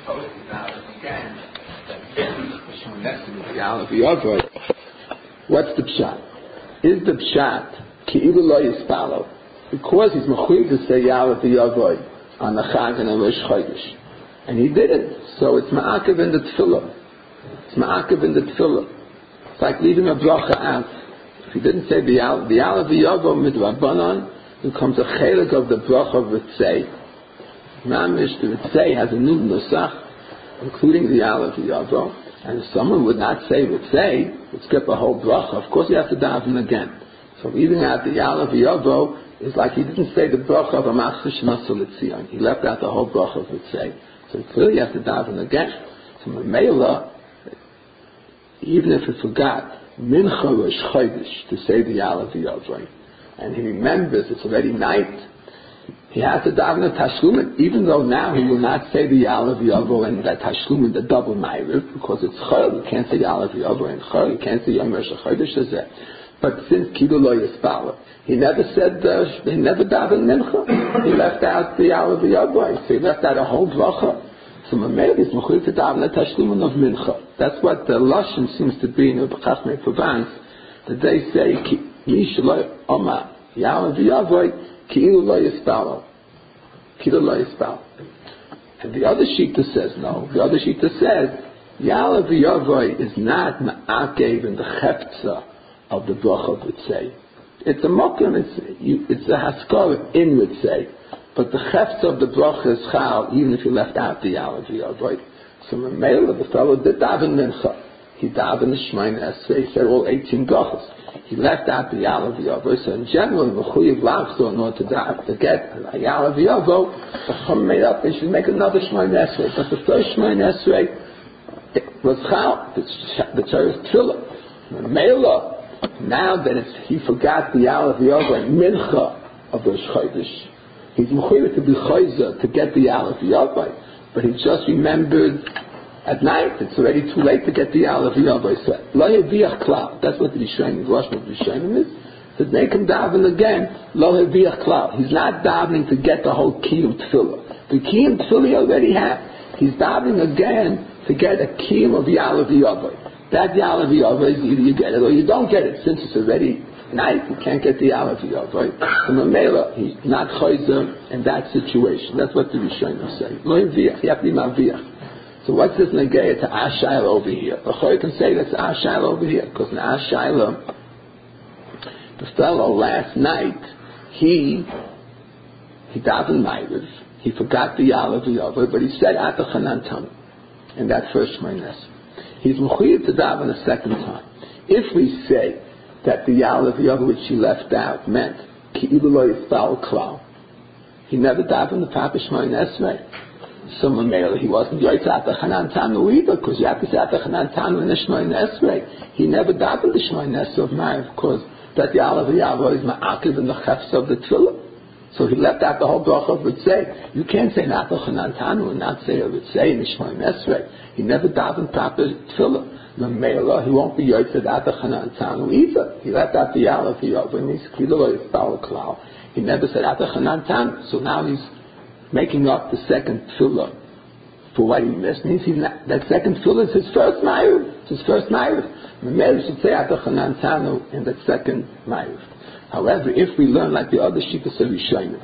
supposed to daven again. What's the pshat? Is the pshat ki'ilu lo yispalo because he's mechuyev to say Ya'aleh v'yavoy on the Chag and on Rosh Chodesh, and he didn't, so it's ma'akev in the tefillah. It's ma'akev in the tefillah. It's like leaving a bracha out. If he didn't say the Ya'aleh v'yavoy midrabanan, it becomes a chelik of the bracha of Ritzei. Mamish, the Ritzei has a new nusach, including the Ya'aleh v'yavoy. And if someone would not say Ritzei, would skip a whole bracha, of course he has to daven again. So leaving out the Ya'aleh v'yavoy is like he didn't say the bracha of Amachse Shema Solitzion. He left out the whole bracha of Ritzei. So clearly he has to daven again. So Mamela, even if he forgot Mincha Rosh Chodesh to say the Ya'aleh v'yavoy, and he remembers it's already night, he has to daven the Tashlumin, even though now he will not say the Ya'aleh v'yavoy and that Tashlumin, the double Ma'ariv, because it's Chol, you can't say Ya'aleh v'yavoy and Chol, you can't say Yom Rosh Chodesh as that. But since Kilu Lo Yispala, he never said, he never davened Mincha. He left out the Ya'aleh v'yavoy, so he left out a whole bracha. So Mamela is mechuyev to daven the Tashlumin of Mincha. That's what the Lashon seems to be in the Chachmei Provence, that they say, Yish Lo Oma Ya'aleh v'yavoy, Ki'ilu Lo Yispala. Ki'ilu Lo Yispala. And the other Shita says no. The other Shita says, Ya'aleh v'yavoy is not ma'akev in the cheptza of the bracha of Ritzei. It's a mokum, it's a haskara in Ritzei. But the chefts of the bracha is chal, even if you left out the Ya'aleh v'yavoy. So Mamela, the fellow did daven mincha. He davened the Shemoneh Esrei, he said all 18 brachas. He left out the Ya'aleh v'yavoy. So in general, mechuyev lachzor in order to get a Ya'aleh v'yavoy, the Chum made up, they should make another Shemoneh Esrei. But the first Shemoneh Esrei, it was chal, the Torah is tefillah. Mamela, now that he forgot the Ya'aleh v'yavoy mincha of Rosh Chodesh, he's mechuyev to be chayzer to get the Ya'aleh v'yavoy, but he just remembered at night. It's already too late to get the Ya'aleh v'yavoy. So lo yeviach klal. That's what the Rishonim, the Rosh Rishonim is. To make him daven again, lo yeviach klal. He's not davening to get the whole kiyum tefillah. The kiyum tefillah he already had. He's davening again to get a kiyum of Ya'aleh v'yavoy. That Ya'aleh v'yavoy is either you get it or you don't get it. Since it's already night, you can't get the Ya'aleh v'yavoy. So Mamela, he's not chayzer in that situation. That's what the Rishonim say. Lo yeviach. You have to be maviach. So what's this negaya to Ashayla over here? The Choy can say that's Ashayla over here, because in Ashayla, the fellow last night, he davened Ma'ariv, he forgot the Ya'aleh v'yavoy, but he said Ata Chanan Tanu in that first Shemoneh. He's mechuyev to daven a second time. If we say that the Ya'aleh v'yavoy which he left out meant Ki'ilu Lo Yispal Klal, he never davened the Papa Shemoneh Esrei. So Mamela, he wasn't Yoytz Ata Chanan Tanu either, because you have to say Ata Chanan Tanu in the Shemoneh Esrei. He never davened the Shemoneh Esrei of Ma'ariv, because that Ya'aleh v'yavoy is ma'akiv in the chefs of the tefillah. So he left out the whole bracha of Ritzei. You can't say Ata Chanan Tanu and not say Ritzei in the Shemoneh Esrei. He never davened proper tefillah. Mamela, he won't be Yoytz Ata Chanan Tanu either. He left out the Ya'aleh v'yavoy and he's Ki'ilu Lo Yispal Klal. He never said Ata Chanan Tanu. So now he's making up the second tefillah for what he missed. Means he's not, that second tefillah is his first ma'ariv. It's his first ma'ariv. The Meir should say Ata Chanan Tanu in that second ma'ariv. However, if we learn like the other Shittas of Rishonim,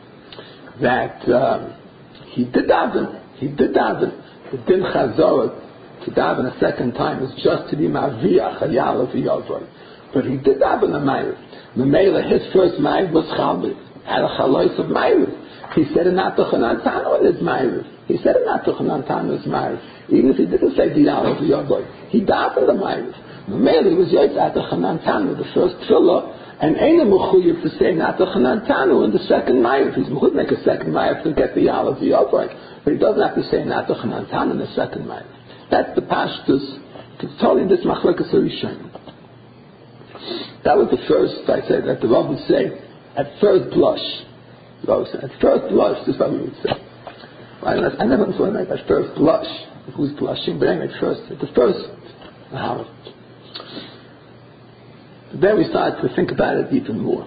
that he did daven, the din chazorah to daven a second time is just to be maviach a Ya'aleh v'yavoy. But he did daven a ma'ariv. The Meir, his first ma'ariv was chalbid, had a chalois of ma'ariv. He said in Ata Chanan Tanu in his Ma'ariv. He said in Ata Chanan Tanu in his Ma'ariv. Even if he didn't say the Ya'aleh v'yavoy, he davened the Ma'ariv. The Meir was Yoytz Ata Chanan Tanu, the first tefillah, and ain't a mechuyev to say in Ata Chanan Tanu in the second Ma'ariv. He's mechuyev to make a second Ma'ariv to get the Ya'aleh v'yavoy, but he doesn't have to say in Ata Chanan Tanu in the second Ma'ariv. That's the pashtus. It's totally this machlokes Rishonim. That was the first, I said, that the Rav would say, at first blush. At first blush, this is what we would say. I never saw him at first blush. Who's blushing? But anyway, at the first, how? Then we started to think about it even more.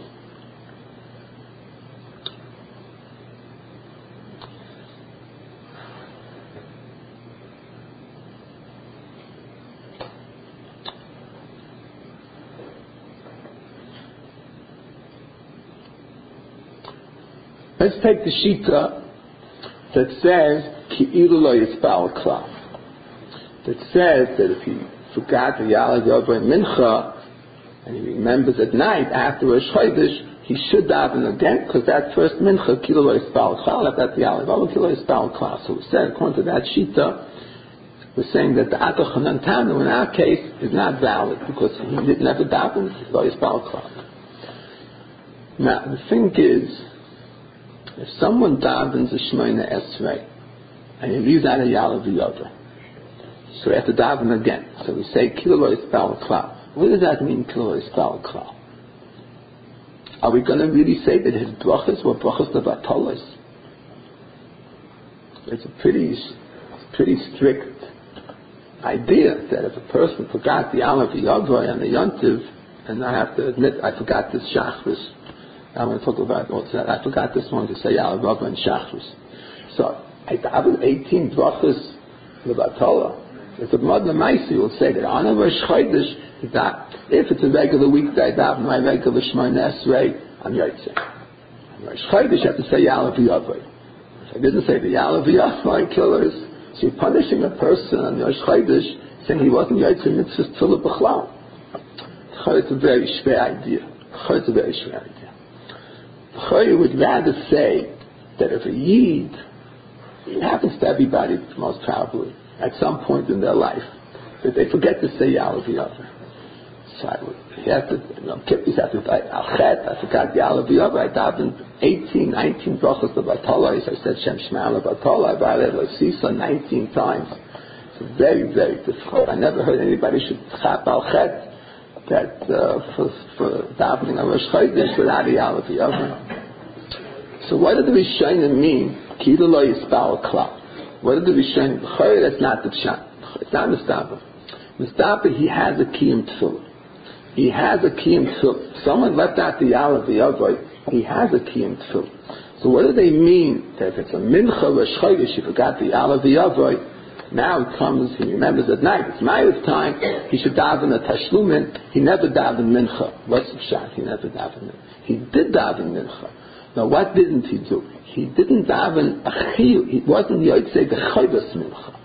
Let's take the shita that says Ki'ilu lo yispal klal. That says that if he forgot the Yalav Yavai Mincha and he remembers at night after Rosh Chodesh, he should daven again, because that first Mincha Ki'ilu lo yispal klal, that's the Yalav Yavai Ki'ilu lo yispal klal. So we said, according to that shita, we're saying that the Ata Chanan Tanu in our case is not valid because he never davened lo yispal klal. Now the thing is, if someone davens a Shemona Esrei and he leaves out a Yalav Yavai, so we have to daven again. So we say Ki'ilu lo yispal klal. What does that mean, Ki'ilu lo yispal klal? Are we going to really say that his brachas were brachas levatolos? It's a pretty strict idea that if a person forgot the Yalav Yavai and the Yontiv, and I have to admit I forgot this Shachris. I'm going to talk about what's that. I forgot this one to say Yalav Yavai and Shachris. So I daven 18 brachas levatolos. If the Gemara Maisi will say that on a Rosh Chodesh, that if it's a regular weekday, I daven my regular Shemona Esrei, I'm Yotzei. On Rosh Chodesh, you have to say Yalav Yavai. If I didn't say the Yalav Yavai killers, so you're punishing a person on Rosh Chodesh, saying he wasn't Yotzei mitzvah tefillah b'chlal. It's a very schwer idea. It's a very schwer idea. You would rather say that if a Yid, it happens to everybody most probably, at some point in their life, that they forget to say Yalav Yavai. So you have to, Kippis have to say, I forgot Yalav Yavai, I davened 18, 19 brachos levatolos, I said Shem Shema levatolos, I violated Sisa 19 times. It's very, very difficult. I never heard anybody should chap al chet that for davening on Rosh Chodesh without a Yalav Yavai. So what did the Rishonim mean? Ki'ilu lo yispal klal. What did the Rishonim? That's not the pshat. It's not Mistaba. Mistaba, he has a kiyum tefillah. He has a kiyum tefillah. Someone left out the Yalav Yavai. He has a kiyum tefillah. So what do they mean? That if it's a mincha Rosh Chodesh, he forgot the Yalav Yavai. Now it comes, he remembers at night. It's Ma'ariv time. He should daven a tashlumin. He never daven mincha. What's the pshat? He never daven mincha. He did daven mincha. Now what didn't he do? He didn't daven a chiyuv. He wasn't yotzei the chayvas mincha.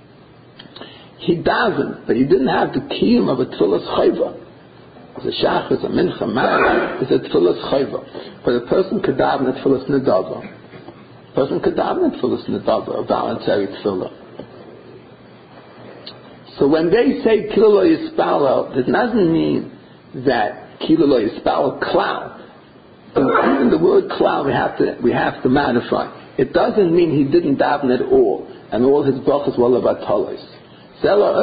He davened, but he didn't have the kiyum of a tefillas chayva. The shachas, a mincha, ma'ariv is a tefillas chayva. But a person could daven a tefillas nedava. A person could daven a tefillas nedava, a voluntary tefillah. So when they say Ki'ilu lo yispal, it doesn't mean that Ki'ilu lo yispal klal. Even the word klal we have to modify. It doesn't mean he didn't daven at all, and all his brachas were levatolos. It's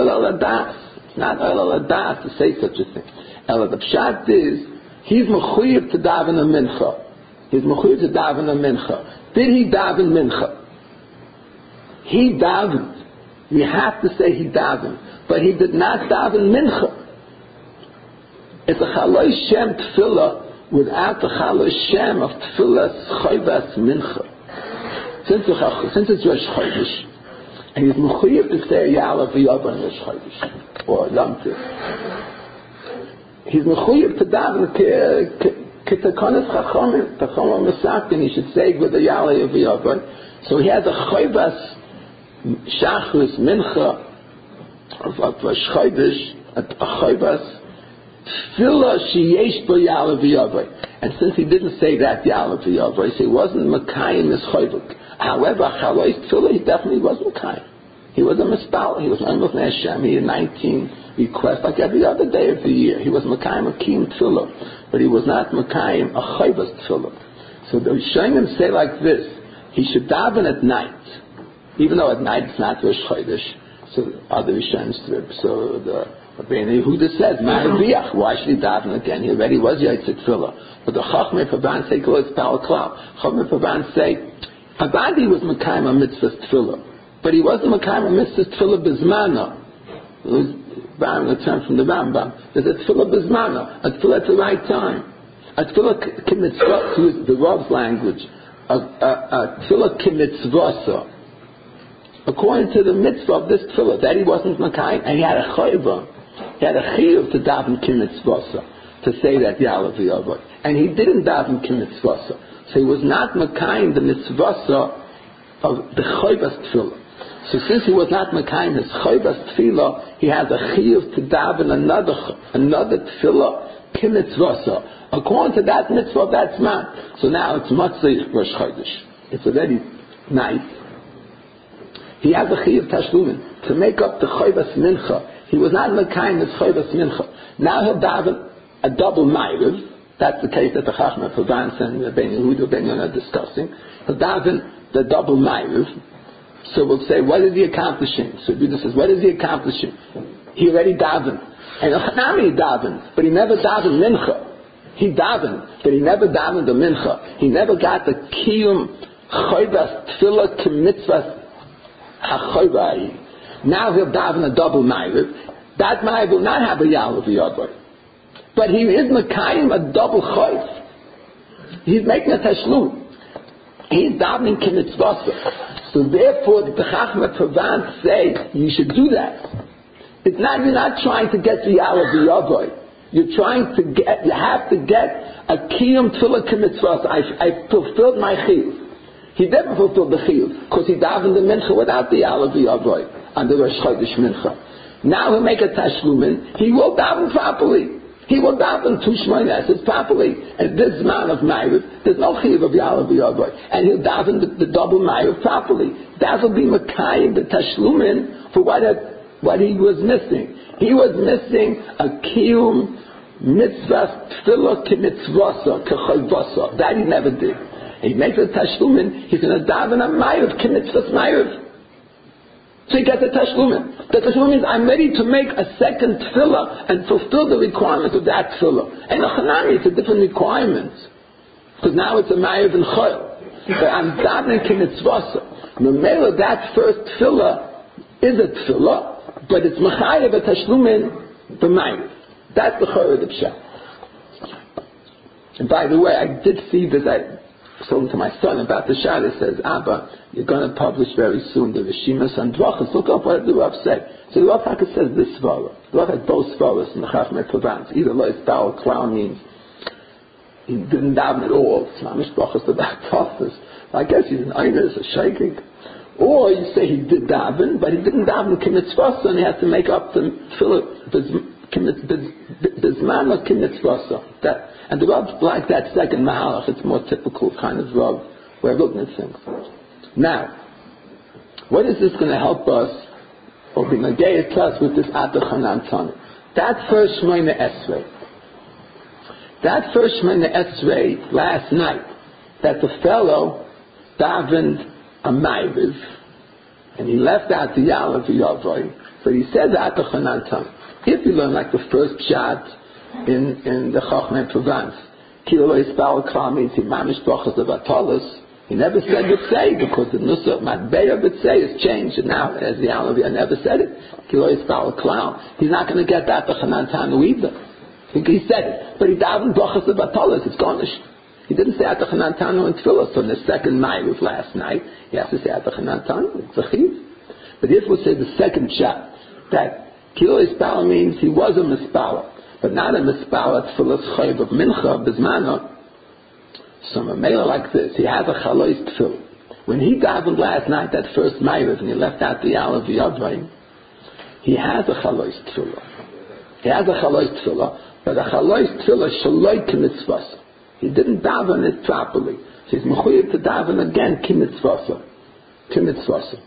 not ela ladas to say such a thing. Ela the pshat is he's mechuyev to daven a mincha. He's mechuyev to daven a mincha. Did he daven mincha? He davened. We have to say he davened, but he did not daven mincha. It's a chaloi shem tefillah without the chaloi shem of tefillas chayvas mincha. Since it's Rosh Chodesh, and he's mechuyev to say Yalav Yavai on Rosh Chodesh or Yom Tov, he's mechuyev to daven k'takanas chachamim, tachama masakin. He should say with the Yalav Yavai. So he has a chayvas Shachris mincha of Rosh Chodesh, a chayvas tefillah sheyesh bo Yalav Yavai. And since he didn't say that Yalav Yavai, so he wasn't Mekayim his chayvuk. However, Chalois tefillah, he definitely was Mekayim. He was a mispal. He was Amos Hashem. He had 19 requests like every other day of the year. He was Mekayim a kiyum tefillah, but he was not Mekayim a chayvas tefillah. So the Rishonim say like this: he should daven at night. Even though at night it's not Rosh Chodesh, so other Rishonim strip. So the Rabbeinu Yehuda says, "Ma'aviach." Why should he daven again? He already was Yitzit Tefillah. But the Chachmei Pavan say, "Kol Power Klal." Chachmei Pavan say, "Avadi was Mekayim a mitzvah Tefillah, but he wasn't Mekayim a mitzvah Tefillah bizmana." It was borrowing a term from the Rambam. There's a Tefillah bizmana, a Tefillah at the right time, a Tefillah kimitzvah, to use the Rav's language, a Tefillah kimitzvah. According to the mitzvah of this tefillah, that he wasn't Mekayim, and he had a chayva, he had a chiyuv to daven kimitzvasa. to say that Ya'aleh v'Yavoy. And he didn't daven k'mitzvasa. So he was not Mekayim the mitzvasa of the Choybas Tefillah. So since he was not Mekayim his Choybas Tefillah, he had the chiyuv to daven another Tefillah k'mitzvasa. According to that mitzvah of that man. So now it's Matzah Rosh Chodesh. It's already night. He has a chiyuv tashlumin to make up the Choybas Mincha. He was not Mekayim his Choybas Mincha. Now he'll daven a double Ma'ariv. That's the case that the Chachma Provence and Ben Yehuda, Ben Yonah are discussing. He'll daven the double Ma'ariv. So we'll say, what is he accomplishing? So Yehuda says, what is he accomplishing? He already davened. And Hanami davened, but he never davened Mincha. He davened, but he never davened the Mincha. He never got the Kiyum Choybas Tefillah K'mitzvah HaChoybah. Now he'll daven a double Ma'ariv. That Ma'ariv will not have a Ya'aleh v'Yavoy. But he is Mekayim a double Choyf. He's making a Tashlum. He's davening K'mitzvasa. So therefore the Chachma Provence say you should do that. It's not, you're not trying to get the Ya'aleh v'Yavoy. You're trying to get, you have to get a Kiyum Tefillah K'mitzvasa. I fulfilled my Chiyuv. He never fulfilled the Chiyuv because he davened the Mincha without the Ya'aleh v'Yavoy on the Rosh Chodesh Mincha. Now he'll make a Tashlumin. He will daven properly. He will daven two Shmoyne Esrei properly. And this man of Ma'ariv, there's no Chiyuv of Ya'aleh v'Yavoy. And he'll daven the double Ma'ariv properly. That will be Mekayim the Tashlumin for what he was missing. He was missing a Kiyum Mitzvah Tefillah K'mitzvasa K'choyvasa. That he never did. He makes a Tashlumin, he's going to daven a Ma'ariv K'mitzvah Ma'ariv. So he gets a Tashlumin. The Tashlumin means I'm ready to make a second Tefillah and fulfill the requirements of that Tefillah. And a Chanami, it's a different requirement. Because now it's a Ma'ariv and Choyl. But I'm davening K'mitzvasa. Memela, that first Tefillah is a Tefillah, but it's Machayev a Tashlumin b'Ma'ariv. That's the Choyl of the Pshat. And by the way, I did see this, I was talking to my son about the Shad. It says, Abba, you're going to publish very soon the Rishimas and Drachas. Look up what the Rav said. So the Rav Taka says this Svara. The Rav had both Svaras in the Chachmei Provence. Either Lois Ba'al Klau means he didn't daven at all. It's not Mishpachas about Tafas. I guess he's an Einis, a Shaking. Or you say he did daven, but he didn't daven K'mitzvasa, and he had to make up the Bizman of K'mitzvasa. And the Rav like that second Mahalach. It's more typical kind of Rav way of looking at things. Now, what is this going to help us, or be negated to us with this Atah Chanan Tanu? That first Shmoyne Esrei. That first Shmoyne Esrei last night, that the fellow davened a Ma'ariv, and he left out the Ya'aleh v'Yavoy, but he said the Atah Chanan Tanu. If you learn like the first shot in the Chachmei Provence, Kilo Yisbal Kla means he mamish brachas of Atalos. He never said B'tzei because the Nusach Matbeya B'tzei has changed, and now as the Alavi never said it. Kilo Yisbal Kla. He's not going to get that to Chanan Tanu either. He said it, but he davened brachas of Atalos. It's garnished. He didn't say Atah Chanan Tanu in Tefillah. So in the second Ma'ariv last night, he has to say Atah Chanan Tanu. It's a chiv. But if we say the second shot that Kilo Yisbal means he was a Mispala, but not a Mispala Tefillah's Chayv of Mincha Bizmana. So a male like this, he has a Chalois Tefillah. When he davened last night, that first Ma'ariv, and he left out the Ya'aleh v'Yavoy, he has a Chalois Tefillah. He has a Chalois Tefillah, but a Chalois Tefillah Shaloi K'mitzvasa. He didn't daven it properly. So he's mechuyev to daven again K'mitzvasa. K'mitzvasa.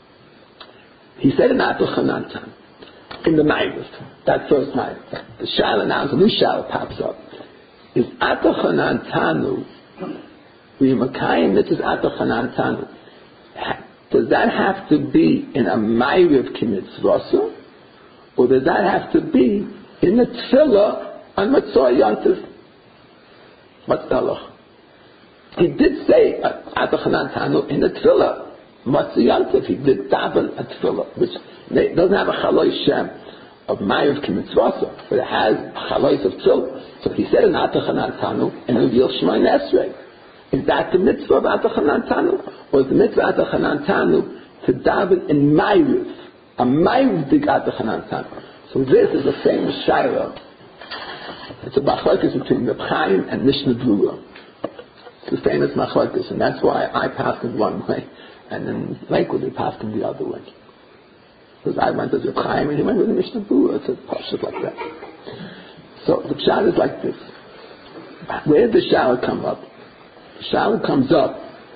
He said in Atah Chanan Tanu, in the Ma'ariv, that first Ma'ariv, the Shaila now, the new Shaila pops up. Is Atah Chanan Tanu, Rimakayim, this is Atah Chanan Tanu. Does that have to be in a Ma'ariv K'mitzvasa, or does that have to be in the Tefillah on Matzah Yantiv? What's the halach? He did say Atah Chanan Tanu in the Tefillah Matzah Yantiv. He did daven a Tefillah, which doesn't have a Chalois Shem of Ma'ariv K'mitzvasa, but it has Chalois of Tefillah. So he said in Atah Chanan Tanu and revealed Shmoyne Esrei. Is that the mitzvah of Atah Chanan Tanu, or is the mitzvah of Atah Chanan Tanu to daven in Ma'ariv, a Ma'ariv big Atah Chanan Tanu? So this is the famous Shaila It's a machlokes between Reb Chaim and Mishnah Berurah. It's the famous machlokes, and that's why I passed it one way, and then Lakewood they passed it the other way. Because I went with Reb Chaim and he went with the Mishnah Berurah. It's a pashut like that. So the pshat is like this. Where did the shaila come up? The shaila comes up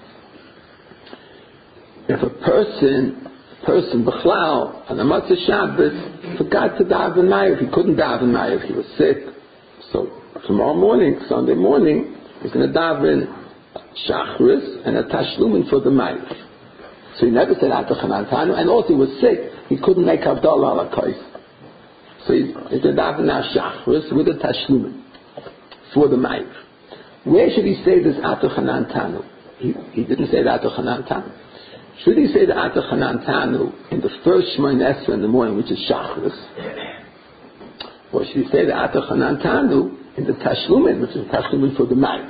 if a person b'chlal on the Motzei Shabbos forgot to daven Ma'ariv. He couldn't daven Ma'ariv. He was sick. So tomorrow morning, Sunday morning, he's going to daven Shachris and a Tashlumin for the Ma'ariv. So he never said Atah Chanan Tanu, and also he was sick. He couldn't make Havdalah ala Kais. So he's going to daven now Shachris with a Tashlumin for the Ma'ariv. Where should he say this Atah Chanan Tanu? He didn't say the Atah Chanan Tanu. Should he say the Atah Chanan Tanu in the first Shmoyne Esrei in the morning, which is Shachris? Or should he say the Atah Chanan Tanu in the Tashlumin, which is Tashlumin for the Ma'ariv?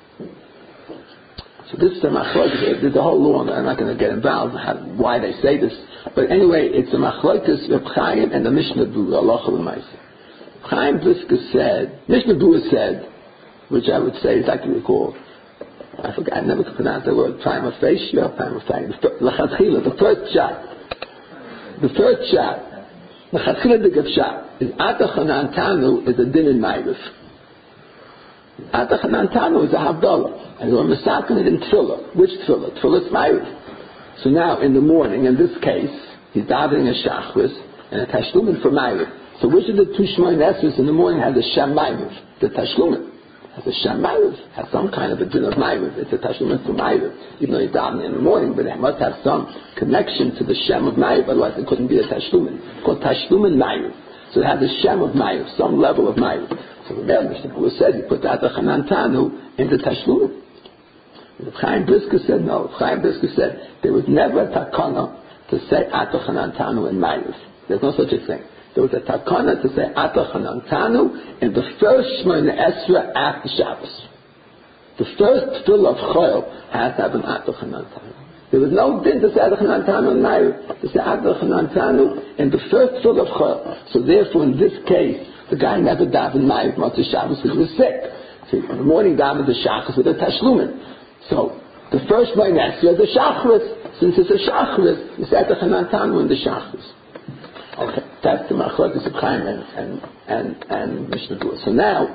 So this is a machlokes. There's a whole law, and I'm not going to get involved in why they say this. But anyway, it's a machlokes Reb Chaim and the Mishnah Berurah, halacha l'maaseh. Chaim Brisker said, Mishnah Berurah said, which I would say is like you recall, I forgot, I never could pronounce the word prima facie, prima facie. The first shot, the big shot is Atah Chanan Tanu is a din in Ma'ariv. Atah Chanan Tanu is a Havdalah, and we're masakin it in Tefillah. Which Tefillah? Tefillah's Ma'ariv. So now in the morning, in this case, he's davening a Shachris and a Tashlumin for Ma'ariv. So which of the two Shmoyne Esreis in the morning has a Shem Ma'ariv? The Tashlumin. Has a Shem Ma'ariv, has some kind of a din of Ma'ariv. It's a Tashlumin for Ma'ariv, even though he's davening in the morning, but it must have some connection to the Shem of Ma'ariv, otherwise it couldn't be a Tashlumin. It's called Tashlumin Ma'ariv. So it has a Shem of Ma'ariv, some level of Ma'ariv. So the Mishnah Berurah said, you put the Atah Chanan Tanu in the Tashlumin. Chaim Brisker said no. Chaim Brisker said there was never a takana to say Atah Chanan Tanu in Ma'ariv. There's no such a thing. There was a takana to say Atah Chanan Tanu in the first Shmoyne Esrei after Shabbos. The first Tefillah of Chol has to have an Atah Chanan Tanu. There was no din to say Atah Chanan Tanu in Ma'ariv. To say Atah Chanan Tanu in the first Tefillah of Chol. So therefore, in this case, the guy never davened Ma'ariv Motzei Shabbos because he was sick. So in the morning davened the Shachris with a Tashlumin. So the first Shmoyne Esrei is a Shachris. Since it's a Shachris, you say Atah Chanan Tanu in the Shachris. Okay, that's the machlokes of Chaim and Mishnah Berurah. So now,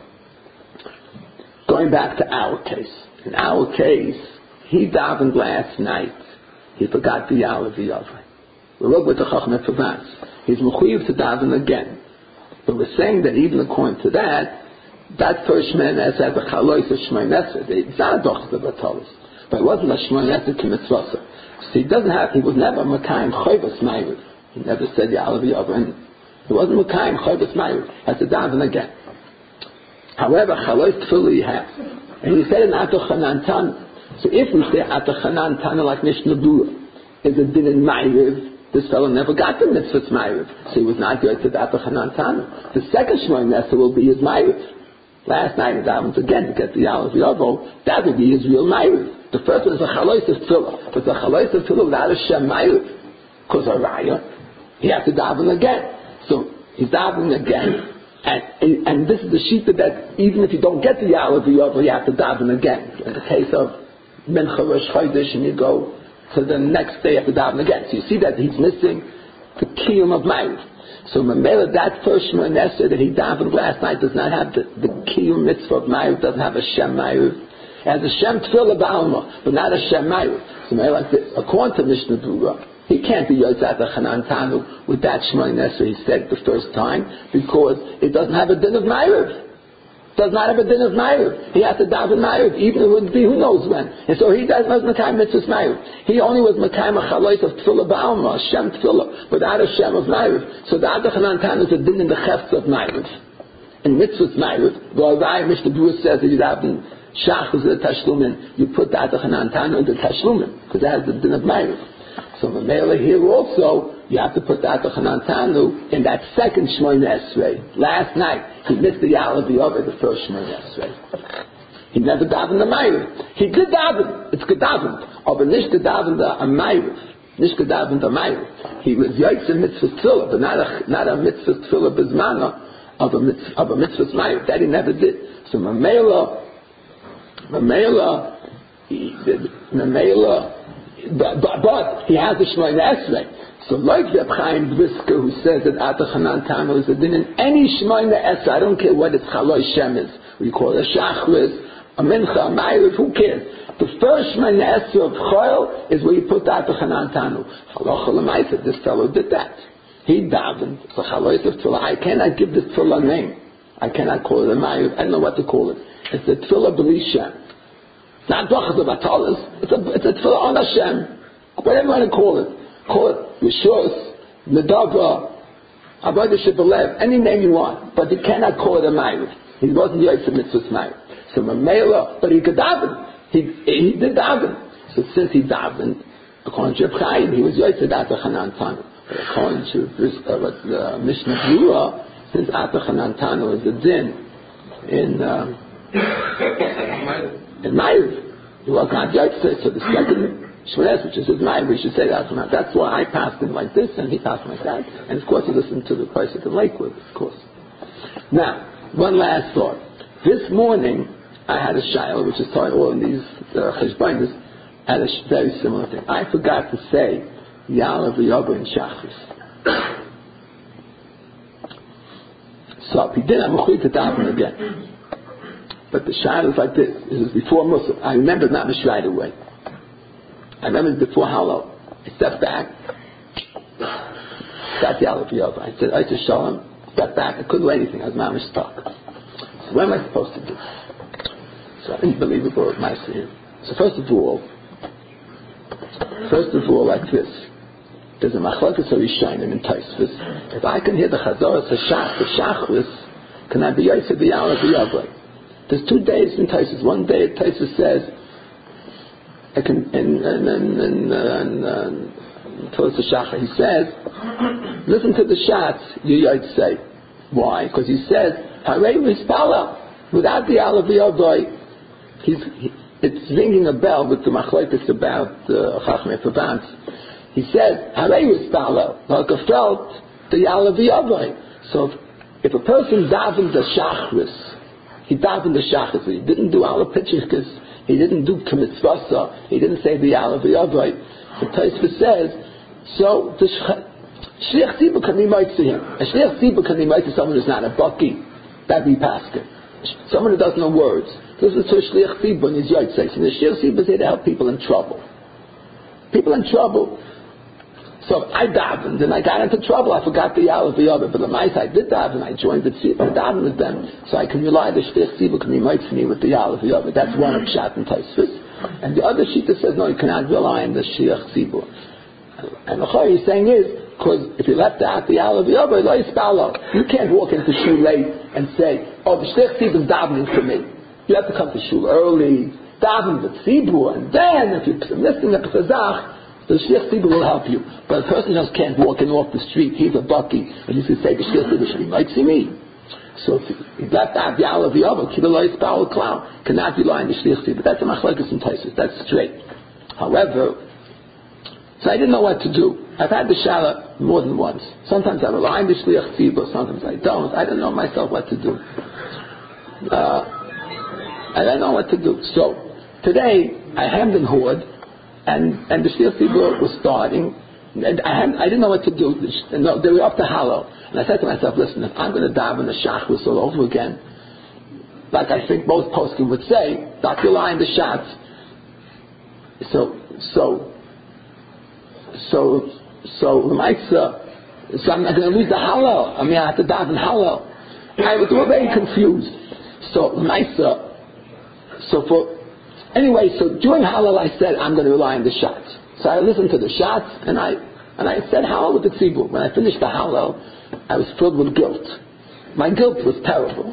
going back to our case. In our case, he davened last night. He forgot the Ya'aleh V'Yaveh. We look with the Chachmei Provence. He's mechuyev to daven again. But we're saying that even according to that first Shmoyne Esrei has a chalois of Shmoyne Esrei. It's not a dochas of Batalis. But it wasn't a Shmoyne Esrei to mitzvah. So he was never Mekayim Chayvas Ma'ariv. He never said Ya'aleh V'Yaveh, and it wasn't Mekayim Chayvas Ma'ariv. Has to daven again. However, Chalois Tefillah he has, and he said in Atah Chanan Tanu. So if we say Atah Chanan Tanu like Mishnah Berurah is a din in Ma'ariv, this fellow never got the mitzvah Ma'ariv, so he was not going to Atah Chanan Tanu. The second Shmoyne Esrei will be his Ma'ariv. Last night he davened again to get the Ya'aleh V'Yaveh. That would be his real Ma'ariv. The first one is a Chalois of Tefillah, but the Chalois of Tefillah without a Shem Ma'ariv, because of Raya, he has to daven again. So he's davening again, and this is the shita that even if you don't get the Ya'aleh V'Yaveh, you have to daven again. In the case of Mincha Rosh Chodesh, and you go to the next day, you have to daven again. So you see that he's missing the kiyum of Ma'ariv. So Mamela, that first Shmoyne Esrei that he davened last night does not have the kiyum mitzvah of Ma'ariv, doesn't have a Shem Ma'ariv. It has a Shem Tefillah Ba'alma, but not a Shem Ma'ariv. So Mamela, according to Mishnah Berurah, he can't be Yotze Atah Chanan Tanu with that Shmoyne Esrei he said the first time, because it doesn't have a din of Ma'ariv. Does not have a din of Ma'ariv. He has to daven Ma'ariv, even it would be who knows when. And so he wasn't Mekayim mitzvahs Ma'ariv. He only was Mekayim a chalois of Tefillah Ba'alma, Shem Tefillah, without a Shem of Ma'ariv. So the Atah Chanan Tanu is a din in the chefs of Ma'ariv. In mitzvahs Ma'ariv, the Arai Mishnah Berurah says that you daven Shachos the Tashlumin, you put the Atah Chanan Tanu in the Tashlumin, because that has the din of Ma'ariv. So Mamela here also, you have to put the Atah Chanan Tanu in that second Shmoyne Esrei. Last night, he missed the Ya'aleh V'Yaveh, the first Shmoyne Esrei. He never davened the Ma'ariv. He did daven, it's gedaven, but nicht gedaven the Ma'ariv. Nicht gedaven the Ma'ariv. He was Yotze Mitzvah Tefillah, but not a Mitzvah Tefillah Bizmana, of a mitzvah's ma'ariv. That he never did. So Mamela, but he has the Shemona Esrei. So like Reb Chaim Brisker, who says that Atachanan Tano is a din in any Shemona Esrei, I don't care what its Chaloi Shem is, we call it a Shachris, a Mincha, a Ma'ariv, who cares? The first Shemona Esrei of Chayil is where you put Atachanan Tano. Halacha L'maisa, this fellow did that. He davened, the Chalois of Tefillah. I cannot give this Tefillah a name. I cannot call it a Ma'ariv. I don't know what to call it. It's the Tefillah B'li Shem. Not brachas of Atalas. It's a Tefillah on Hashem. Whatever you want to call it. Call it Rishos, Nedava, Avodah Shebelev, any name you want. But you cannot call it a Ma'ariv. He wasn't Yosef Mitzvah's Ma'ariv. So Mamela, but he could daven. He did daven. So since he davened, according to Reb Chaim, he was Yosef Atachanan Tanu. But according to the Mishnah Berurah, since Atachanan Tanu is a din in Ma'ariv, he was not Yosef. So the second Shmones, which is his Ma'ariv, we should say that. That's why I passed him like this and he passed him like that. And of course he listened to the person in Lakewood, of course. Now, one last thought. This morning I had a shayla, which is taught all in these cheshbonos, had a very similar thing. I forgot to say Ya'aleh v'Yavo in Shachris. So if he did, I'm going to daven again. But the shayla is like this. This is before Musaf. I remember not right away. I remember before Hallel. I stepped back. Got Ya'aleh v'Yavo. I said, I said Shalom. Stepped back. I couldn't do anything. I was mamish stuck. So what am I supposed to do? So I didn't believe it, but my sin. So first of all, like this. There's a machlokes Rishonim in Tosfos. If I can hear the Chazoros Hashach, the Shachris, can I be Yosef the Ya'aleh v'Yavo? There's 2 days in Tosfos. One day Tosfos says, I can in Tolos Hashach, he says, listen to the shots you say. Why? Because he says, Harei Rispala, without the Ya'aleh v'Yavo, it's ringing a bell with the machlokes about Chachmei Pavans. He said, Harei Rispala, like a felt the Ya'aleh v'Yavo. So if a person davened the Shachris, he davened the Shachris, he didn't do Ala Pitchichkas, he didn't do Kamitzvasa, he didn't say the Ya'aleh v'Yavo. The Tosfos says, so the Shliach Tzibur can be mitzvah him. A Shliach Tzibur can be mitzvah someone who's not a baki, that be paskin. Someone who doesn't know words. This is a Shliach Tzibur and his Yotzei. And the Shliach Tzibur is here to help people in trouble. People in trouble. So I davened and I got into trouble. I forgot the Ya'aleh v'Yavo. But the mice I did daven. I joined the daven with them. So I can rely the Shliach Tzibur can be mitzvah me with the Ya'aleh v'Yavo. That's one of Pshat and Tosfos. And the other Shita says, no, you cannot rely on the Shliach Tzibur. And the Chor he's saying is, because if you left out the Ya'aleh v'Yavo, you can't walk into shul late and say, oh, the Shliach Tzibur is davening for me. You have to come to shul early, daven with Tzibur, and then if you're missing a Pesach, the Shliach Tzibur will help you. But a person just can't walk in off the street, he's a bucky, and you can say the Shliach Tzibur should be like me. So if he left out the Ya'aleh v'Yavo, cannot rely on the Shliach Tzibur. That's a machlokes in Tosfos. That's straight. However, so I didn't know what to do. I've had the shala more than once. Sometimes I rely on the Shliach Tzibur, sometimes I don't. I don't know myself what to do. I don't know what to do. So today I hemmed and hawed, and the Shliach Tzibur was starting, and I didn't know what to do. They were up to Hallel, and I said to myself, listen, if I'm going to daven the Shachris all over again, like I think most poskim would say, Dr. Line the shots. So I'm not going to lose the Hallel. I mean, I have to daven Hallel. I was very confused. So during Hallel I said I'm going to rely on the shots. So I listened to the shots and I said Hallel with the Tzibur. When I finished the Hallel, I was filled with guilt. My guilt was terrible.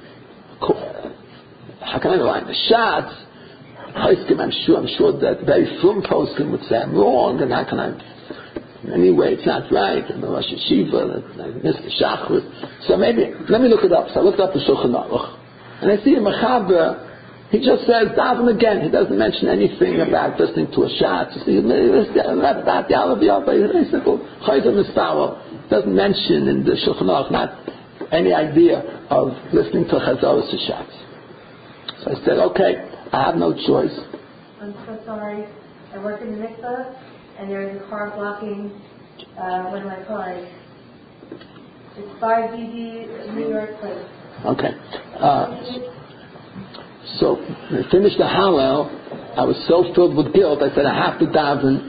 How can I rely on the shots? I'm sure that very frum poskim would say I'm wrong, and how can I? Anyway, it's not right. I'm a Rosh Yeshiva. I missed the Shachris. So maybe let me look it up. So I looked up the Shulchan Aruch, and I see a Mechaber. He just says daven again. He doesn't mention anything about listening to a shot. About the Ya'aleh v'Yavo. Very simple. Chayzer Misfawel doesn't mention in the Shulchan Aruch not any idea of listening to Chazaras Hashatz. So I said, okay, I have no choice. I'm so sorry. I work in the mikveh, and there is a car blocking one of my cars. It's 5DD New York Place. Okay. So when I finished the Hallel, I was so filled with guilt, I said, I have to daven.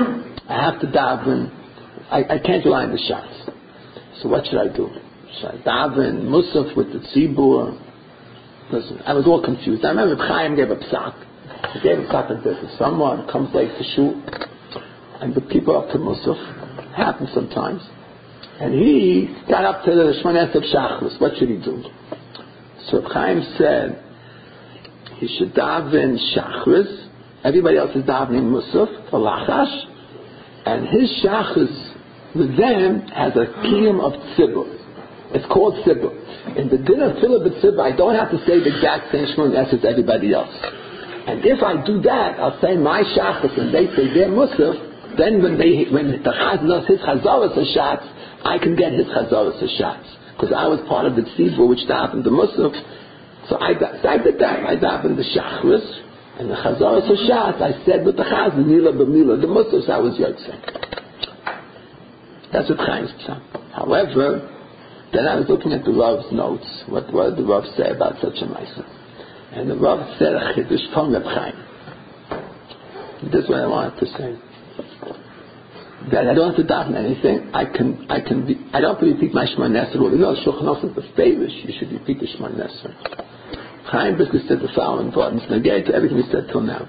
I can't rely on the shots. So what should I do? Should I daven, Musaf with the Tzibur? Listen, I was all confused. I remember Chaim gave a psak. He gave a psak like this. If someone comes late to shul, and the people up to Musaf, happens sometimes, and he got up to the Shmoneh Esrei Shachris, what should he do? So Chaim said, he should daven Shachris, everybody else is davening Musaf, for Lachash, and his Shachris with them has a kiyum of Tzibur. It's called Tzibur. In the din of Tefillah b'Tzibur, I don't have to say the exact same Shmoneh Esrei as everybody else. And if I do that, I'll say my Shachris and they say their Musaf, then when the Chaz does his Chazaras Hashatz, I can get his Chazaras Hashatz. Because I was part of the Tzibur which davened the Musaf. So I did that. I davened the Shachris and the Chazaras Hashatz. I said with the Chaz, Mila b'Mila, the Musaf, I was Yotzei. That's what Chaim's psak. However, then I was looking at the Rav's notes. What did the Rav say about such a Maisa? And the Rav said a Chiddush from Reb Chaim. This is what I wanted to say. That I don't have to daven anything. I don't have to repeat my Shmoneh Esrei. You know, Shulchan Aruch is the favorish. You should repeat the Shmoneh Esrei. Chaim basically said the following thought. It's negated to everything we said till now.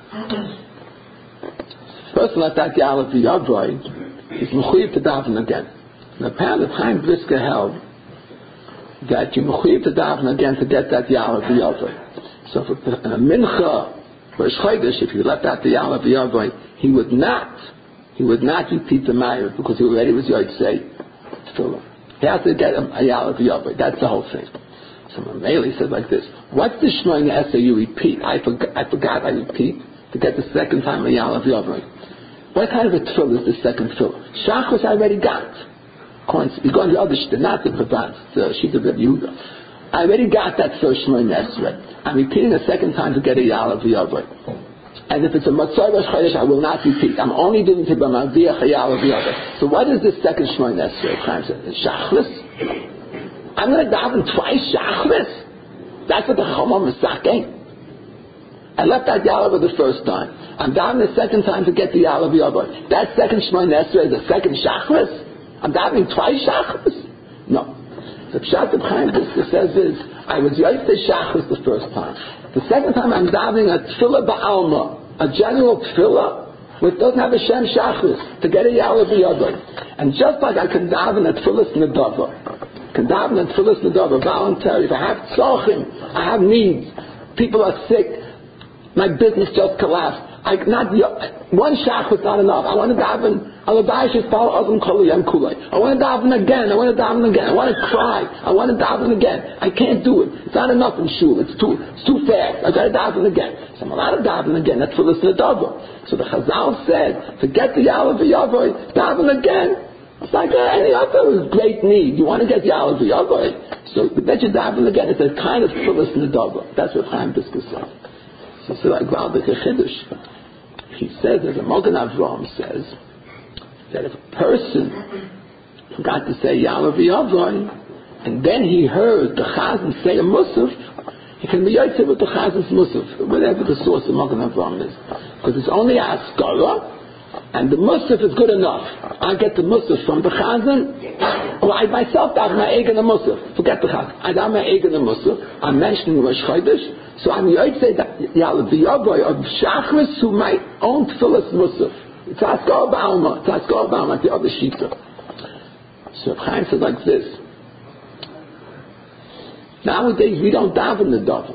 First, let that Ya'aleh v'Yavai is mechuyev to daven again. And apparently, Chaim Brisker held that you mechuyev to daven again to get that Ya'aleh v'Yavai. So, for a mincha, Rosh Chodesh, if you left out the Ya'aleh v'Yavai, he would not repeat the Ma'ariv because he already was Yotzei Tefillah. He has to get a Ya'aleh v'Yavai. That's the whole thing. So Mameli said like this: what's the Shmoneh Esrei you repeat? I forgot I repeat to get the second time a Ya'aleh v'Yavai. What kind of a tefillah is the second tefillah? Shachris I already got. You're going to the other shita, not the Chabad, the shita of Yehuda. I already got that first Shmoneh Esrei. I'm repeating a second time to get a Ya'aleh v'Yavai. And if it's a Matzah Rosh Chodesh, I will not repeat. I'm only doing it by Ma'aviach Ya'aleh v'Yavai. So what is this second Shmoneh Esrei? Chaim said, Shachris? I'm going to daven twice Shachris? That's what the Chomam is saying. I left that Ya'aleh the first time. I'm davening the second time to get the Ya'aleh v'Yavai. That second Shmoneh Esrei is the second Shachris? I'm davening twice Shachris? No. The Pshat of Chaim says is, I was Yotzei Shachris the first time. The second time I'm davening a Tefillah Ba'alma, a general Tefillah, which doesn't have a Shem Shachris, to get a Ya'aleh v'Yavai. And just like I can daven a Tefillah Nedava, voluntary, if I have tzorchim, I have needs, people are sick, my business just collapsed. One shach was not enough. I want to daven. I want to daven again. I want to cry. I want to daven again. I can't do it. It's not enough in shul. It's too fast. I got to daven again. So I'm allowed to daven again. That's for listening to Dava. So the Chazal said, forget the Ya'aleh v'Yavai, daven again. It's like any other great need. You want to get Ya'aleh v'Yavai, so bet you daven again. It's a kind of fullest Nedava. That's what Chaim Brisker said. So like Valdik Chiddush, he says, as a Mogen Avraham says, that if a person got to say Ya'aleh v'Yavai, and then he heard the Chazan say a Musaf, he can be Yotzei with the Chazan's Musaf, whatever the source of Mogen Avraham is, because it's only Askara. And the Musaf is good enough. I get the Musaf from the Chazan, or I myself daven my Eigen the Musaf. Forget the Chazan. I daven my Eigen the Musaf. I'm mentioning Rosh Chodesh, so I'm Yotzei Ya'aleh v'Yavai of Shachris who my own Tefillas Musaf. It's Askar Ba'alma. It's Askar Ba'alma, like the other Shita. So Chaim said like this: nowadays we don't daven the Dava.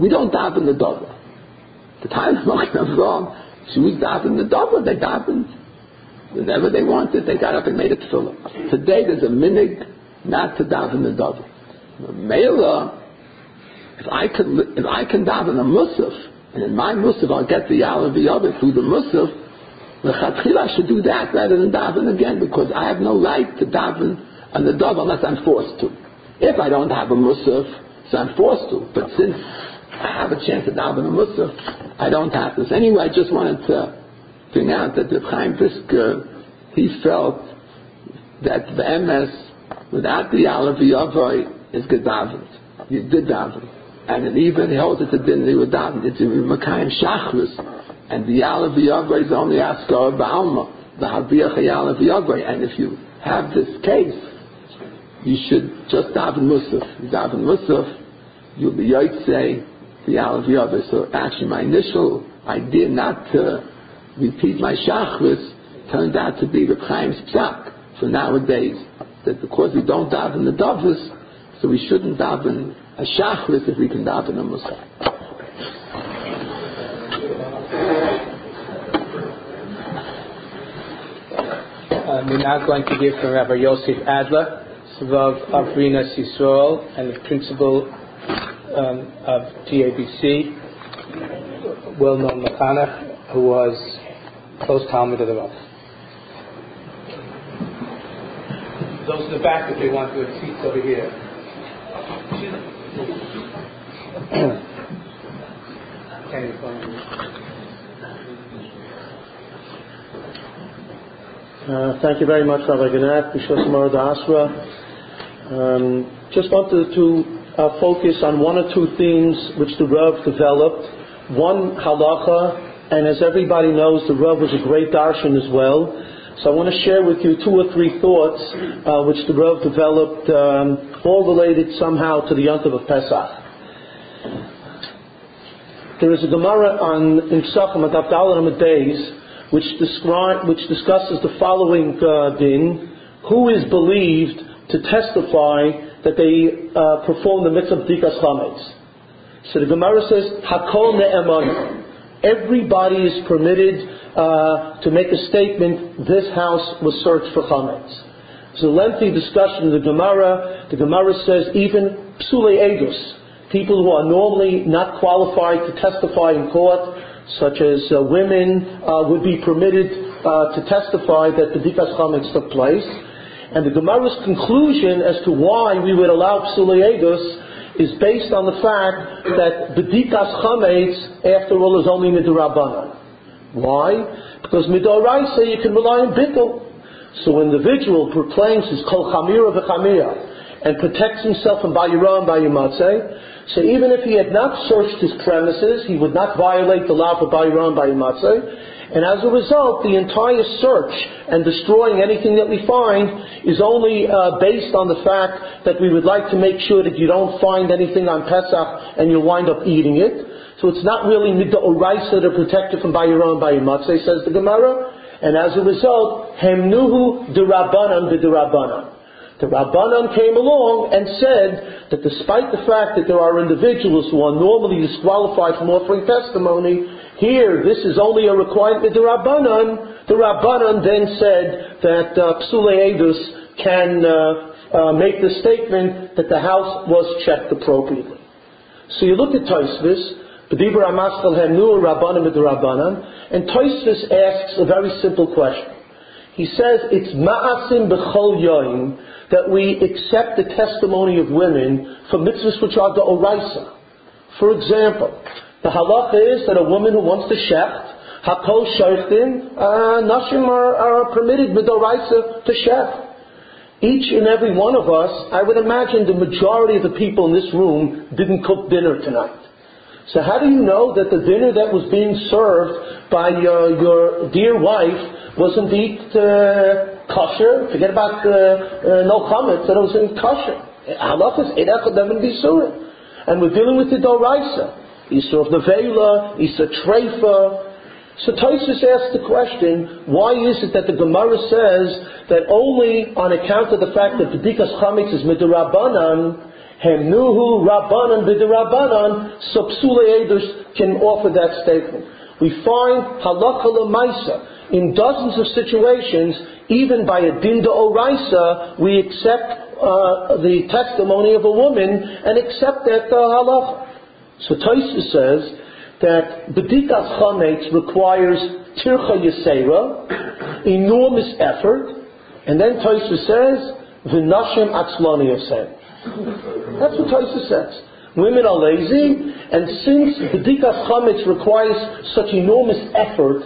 The time of Mogen Avraham, Jews davened the Dava, they davened. Whenever they wanted, they got up and made a tefillah. Today there's a minig not to daven the Dava. Mela, if I can daven a Musaf, and in my Musaf I'll get the Ya'aleh v'Yavai through the Musaf, the Chatchila I should do that rather than daven again, because I have no right to daven on the Dava unless I'm forced to. If I don't have a musaf, so I'm forced to. But since I have a chance to daven a musaf, I don't have this. Anyway, I just wanted to bring out that the Chaim Brisker, he felt that the MS, without the Yalav Yavai, is gedavet. You did daven. And it even holds it to dinner with daven. It's in Makayim Shachris. And the Yalav Yavai is only Askar Ba'alma, the Habiyach Yalav Yavai. And if you have this case, you should just daven Musaf. You daven Musaf, you'll be Yotzei, the Yalav Yavai. So actually my initial idea not to repeat my Shachris turned out to be the Chaim's Psak for nowadays. That because we don't daven the Davos, so we shouldn't daven a Shachris if we can daven a Musaf. We're now going to hear from Rabbi Yosef Adler, Svav Avrinas Yisrael, and the principal of TABC, well-known Mechanech, who was close Talmud of the Rav. Those in the back, if they want to have seats over here. Thank you very much, Rabbi Gannat, B'Shas Marada Asra. Just wanted to focus on one or two themes which the Rav developed. One, halacha, and as everybody knows, the Rav was a great darshan as well. So I want to share with you two or three thoughts which the Rav developed, all related somehow to the Yontiv of Pesach. There is a Gemara in Psachim at Avdal Amud Beis which discusses the following din: who is believed to testify that they perform the mitzvah of Bdikas Chametz. So the Gemara says, Hakol ne'eman. Everybody is permitted to make a statement, this house was searched for Chametz. There's a lengthy discussion of the Gemara. The Gemara says even Psulei Edus, people who are normally not qualified to testify in court, such as women, would be permitted to testify that the Bdikas Chametz took place. And the Gemara's conclusion as to why we would allow Psulei Edus is based on the fact that Bdikas Chametz, after all, is only Midrabanan. Why? Because Midoraisa you can rely on Bittul. So when the individual proclaims his Kol Chamira V'Chamira and protects himself from Bayira and Bayimatzeh, so even if he had not searched his premises, he would not violate the law of Bayira and Bayimatzeh. And as a result, the entire search and destroying anything that we find is only based on the fact that we would like to make sure that you don't find anything on Pesach and you'll wind up eating it. So it's not really Midoraisa to protect you from Bayira and Bayimatzeh, says the Gemara. And as a result, Hemnuhu D'Rabbanan B'D'Rabbanan. The Rabbanan came along and said that despite the fact that there are individuals who are normally disqualified from offering testimony, here this is only a requirement of the Rabbanan. The Rabbanan then said that Psulei Edus can make the statement that the house was checked appropriately. So you look at Tosfos, B'Dibur HaMaskal Hemnu Rabbanan B'D'Rabbanan, and Tosfos asks a very simple question. He says it's Ma'asim B'Chol Yoim that we accept the testimony of women for mitzvahs which are the oraisa. For example, the halacha is that a woman who wants to shecht, hakol shechtin, nashim are permitted midoraisa to shecht. Each and every one of us, I would imagine the majority of the people in this room didn't cook dinner tonight. So how do you know that the dinner that was being served by your dear wife was indeed kosher? Forget about no chametz, that it was in kosher. Halachas edach adam and bisurim, and we're dealing with the doraisa, Isur of nevela, Isur treifa. So Tosfos asks the question: why is it that the Gemara says that only on account of the fact that the Bdikas Chametz is midrabanan, Hemnuhu Rabbanan B'D'Rabbanan, so Psulei Edus can offer that statement. We find halakha l'maisa in dozens of situations, even by a din d'oraisa, we accept the testimony of a woman and accept that halakha. So Tosfos says that B'dikas Chametz requires tircha yisera, enormous effort, and then Tosfos says v'nashim atzlani yaseh. That's what Tosfos says. Women are lazy, and since B'dikas Chametz requires such enormous effort,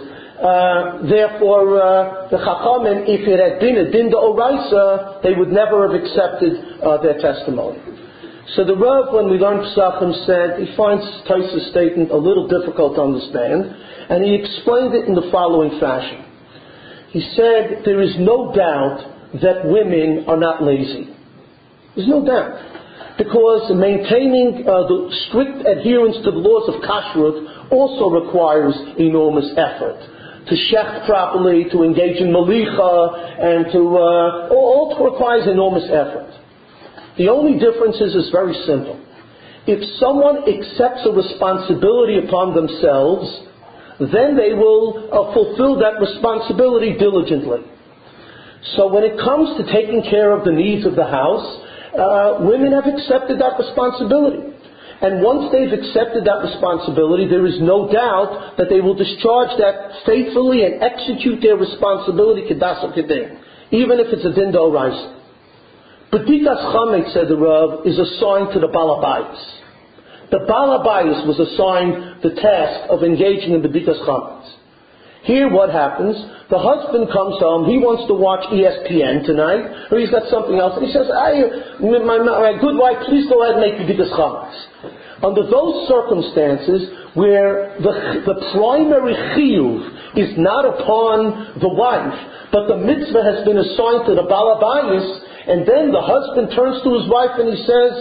therefore the Chachamim, if it had been a din d'oraisa, they would never have accepted their testimony. So the Rav, when we learned Pesachim, said he finds Tosfos' statement a little difficult to understand, and he explained it in the following fashion. He said there is no doubt that women are not lazy. There's no doubt. Because maintaining the strict adherence to the laws of kashrut also requires enormous effort. To shecht properly, to engage in malicha, and all requires enormous effort. The only difference is very simple. If someone accepts a responsibility upon themselves, then they will fulfill that responsibility diligently. So when it comes to taking care of the needs of the house, women have accepted that responsibility. And once they've accepted that responsibility, there is no doubt that they will discharge that faithfully and execute their responsibility kedas u'kedin, even if it's a din d'oraisa. B'dikas Chametz, said the Rav, is assigned to the balabayis. The balabayis was assigned the task of engaging in B'dikas Chametz. Here what happens, the husband comes home, he wants to watch ESPN tonight, or he's got something else, and he says, my good wife, please go ahead and make B'dikas Chametz. Under those circumstances, where the primary chiyuv is not upon the wife, but the mitzvah has been assigned to the balabayis, and then the husband turns to his wife and he says,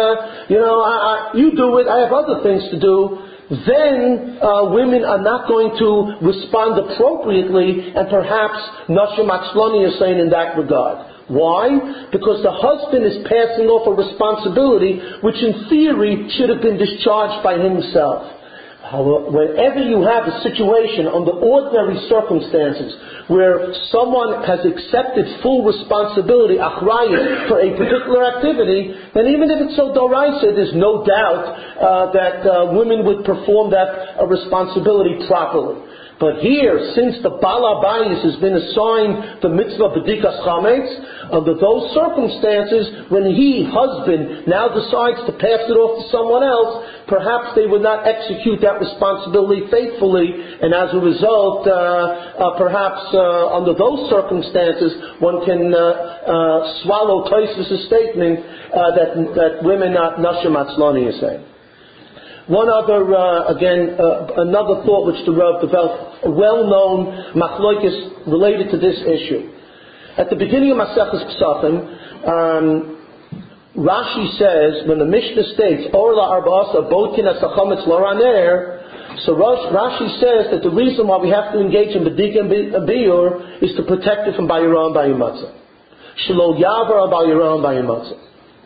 you do it, I have other things to do, then women are not going to respond appropriately, and perhaps Nashim Atzloni is saying in that regard. Why? Because the husband is passing off a responsibility which in theory should have been discharged by himself. However, whenever you have a situation under ordinary circumstances where someone has accepted full responsibility, achrayus, for a particular activity, then even if it's so doraisa, there's no doubt that women would perform that responsibility properly. But here, since the balabayis has been assigned the mitzvah b'dikas chametz, under those circumstances, when husband, now decides to pass it off to someone else, perhaps they would not execute that responsibility faithfully, and as a result, perhaps under those circumstances, one can swallow Tosfos' statement that women are nashim atzloni is saying. One other, another thought which the Rav developed, a well-known machlokes related to this issue. At the beginning of Maseches Pesachim, Rashi says, when the Mishnah states, Orla Arba'asa Bodkin Asachametz Loraner, so Rashi says that the reason why we have to engage in B'dik and Biyur is to protect it from Bayirah and Bayimatzah. Shelo Yavar Bayirah and Bayimatzah.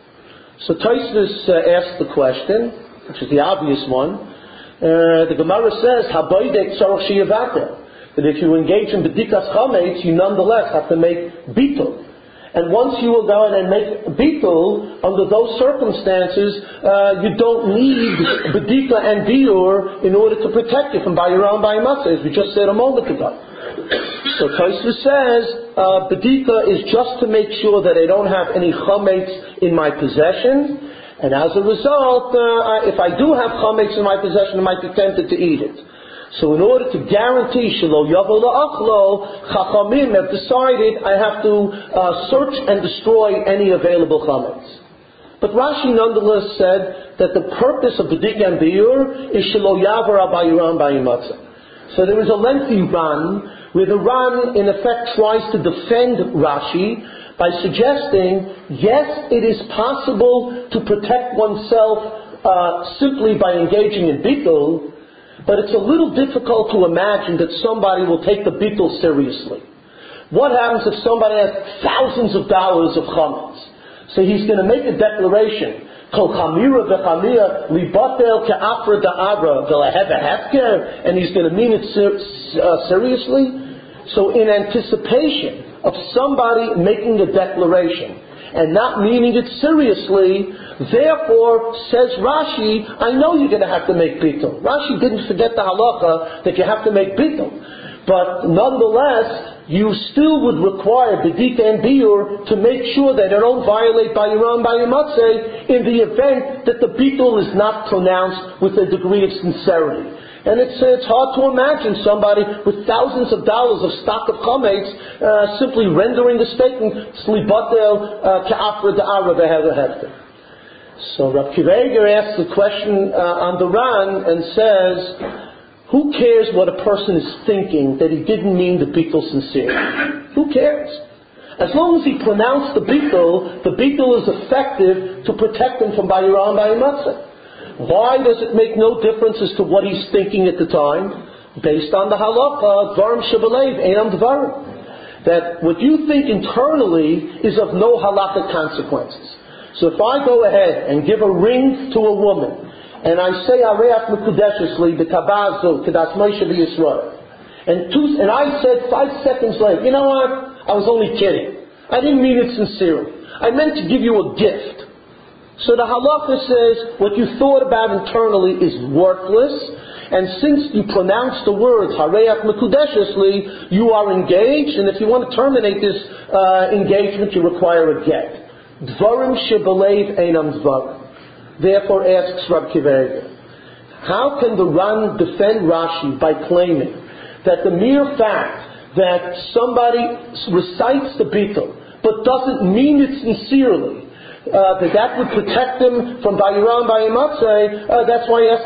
So Tosfos asked the question, which is the obvious one. The Gemara says, "Haboidek tzarich sheyavater," that if you engage in b'dikas chametz, you nonetheless have to make bitul. And once you will go in and make bitul, under those circumstances, you don't need b'dika and biur in order to protect you from bayirah and bayimatzah, as we just said a moment ago. So Tosfos says, b'dika is just to make sure that I don't have any chametz in my possession. And as a result, if I do have chametz in my possession, I might be tempted to eat it. So in order to guarantee shelo yavo la'achlo, chachamim have decided I have to search and destroy any available chametz. But Rashi nonetheless said that the purpose of b'dik and biur is shelo yavar abayiram bayimatzah. So there is a lengthy Ran where the Ran in effect tries to defend Rashi by suggesting, yes, it is possible to protect oneself simply by engaging in bitul, but it's a little difficult to imagine that somebody will take the bitul seriously. What happens if somebody has thousands of dollars of chametz? So he's going to make a declaration, Kol chamira v'chamira libatel ke'afra da'abra v'leheva hefker, and he's going to mean it seriously. So in anticipation of somebody making a declaration and not meaning it seriously, therefore, says Rashi, I know you're going to have to make bitul. Rashi didn't forget the halacha that you have to make bitul. But nonetheless, you still would require Bedika and Biur to make sure that they don't violate Bayram Bayimatzeh in the event that the Bitul is not pronounced with a degree of sincerity. And it's hard to imagine somebody with thousands of dollars of stock of chametz simply rendering the statement, Slibatel Ka'afra Da'ara Be'heva Hefter. So Rav Kiva Eger asks the question on the Ran and says, who cares what a person is thinking that he didn't mean the Bitul sincerely? Who cares? As long as he pronounced the Bitul is effective to protect him from Bayram Bayimatzeh. Why does it make no difference as to what he's thinking at the time? Based on the halacha, Dvarim Shebelev, Einam Dvarim. That what you think internally is of no halakhic consequences. So if I go ahead and give a ring to a woman, and I say Areach Mekudeshesli B'Kabazu Kedas Moshe B'Yisrael, and I said 5 seconds later, you know what? I was only kidding. I didn't mean it sincerely. I meant to give you a gift. So the halacha says what you thought about internally is worthless, and since you pronounced the words Hareach Mekudeshesli, you are engaged, and if you want to terminate this engagement, you require a get. Dvarim Shebelev Einam Dvarim. Therefore asks Rab Kiva Eger, how can the Ran defend Rashi by claiming that the mere fact that somebody recites the Bitul but doesn't mean it sincerely, that would protect him from Bayram Bayimatzeh, that's why he has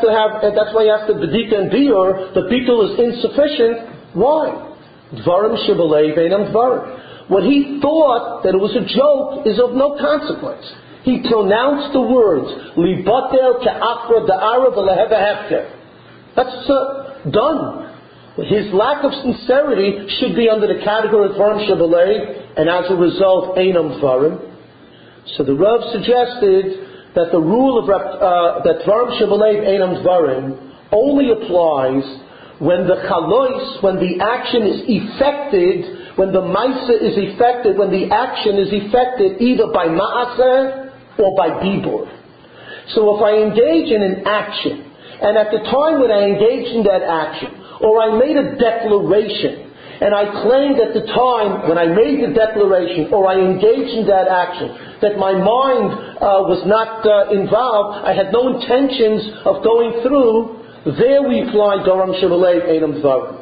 to Bedika and Biur, the Bitul is insufficient. Why? Dvarim Shebelev Einam Dvarim. What he thought that it was a joke is of no consequence. He pronounced the words, Libatel Ka'afra Da'ara V'Leheva Hefter. That's done. His lack of sincerity should be under the category of Dvarim Shebelev, and as a result, Einam Dvarim. So the Rav suggested that the rule of that Dvarim Shebelev Einam Dvarim only applies when the chalois, when the action is effected, when the maisa is effected, when the action is effected either by ma'aseh or by bibur. So if I engage in an action, and at the time when I engaged in that action, or I made a declaration, and I claimed at the time when I made the declaration, or I engaged in that action, that my mind was not involved, I had no intentions of going through, there we apply Dvarim Shebelev Einam Dvarim.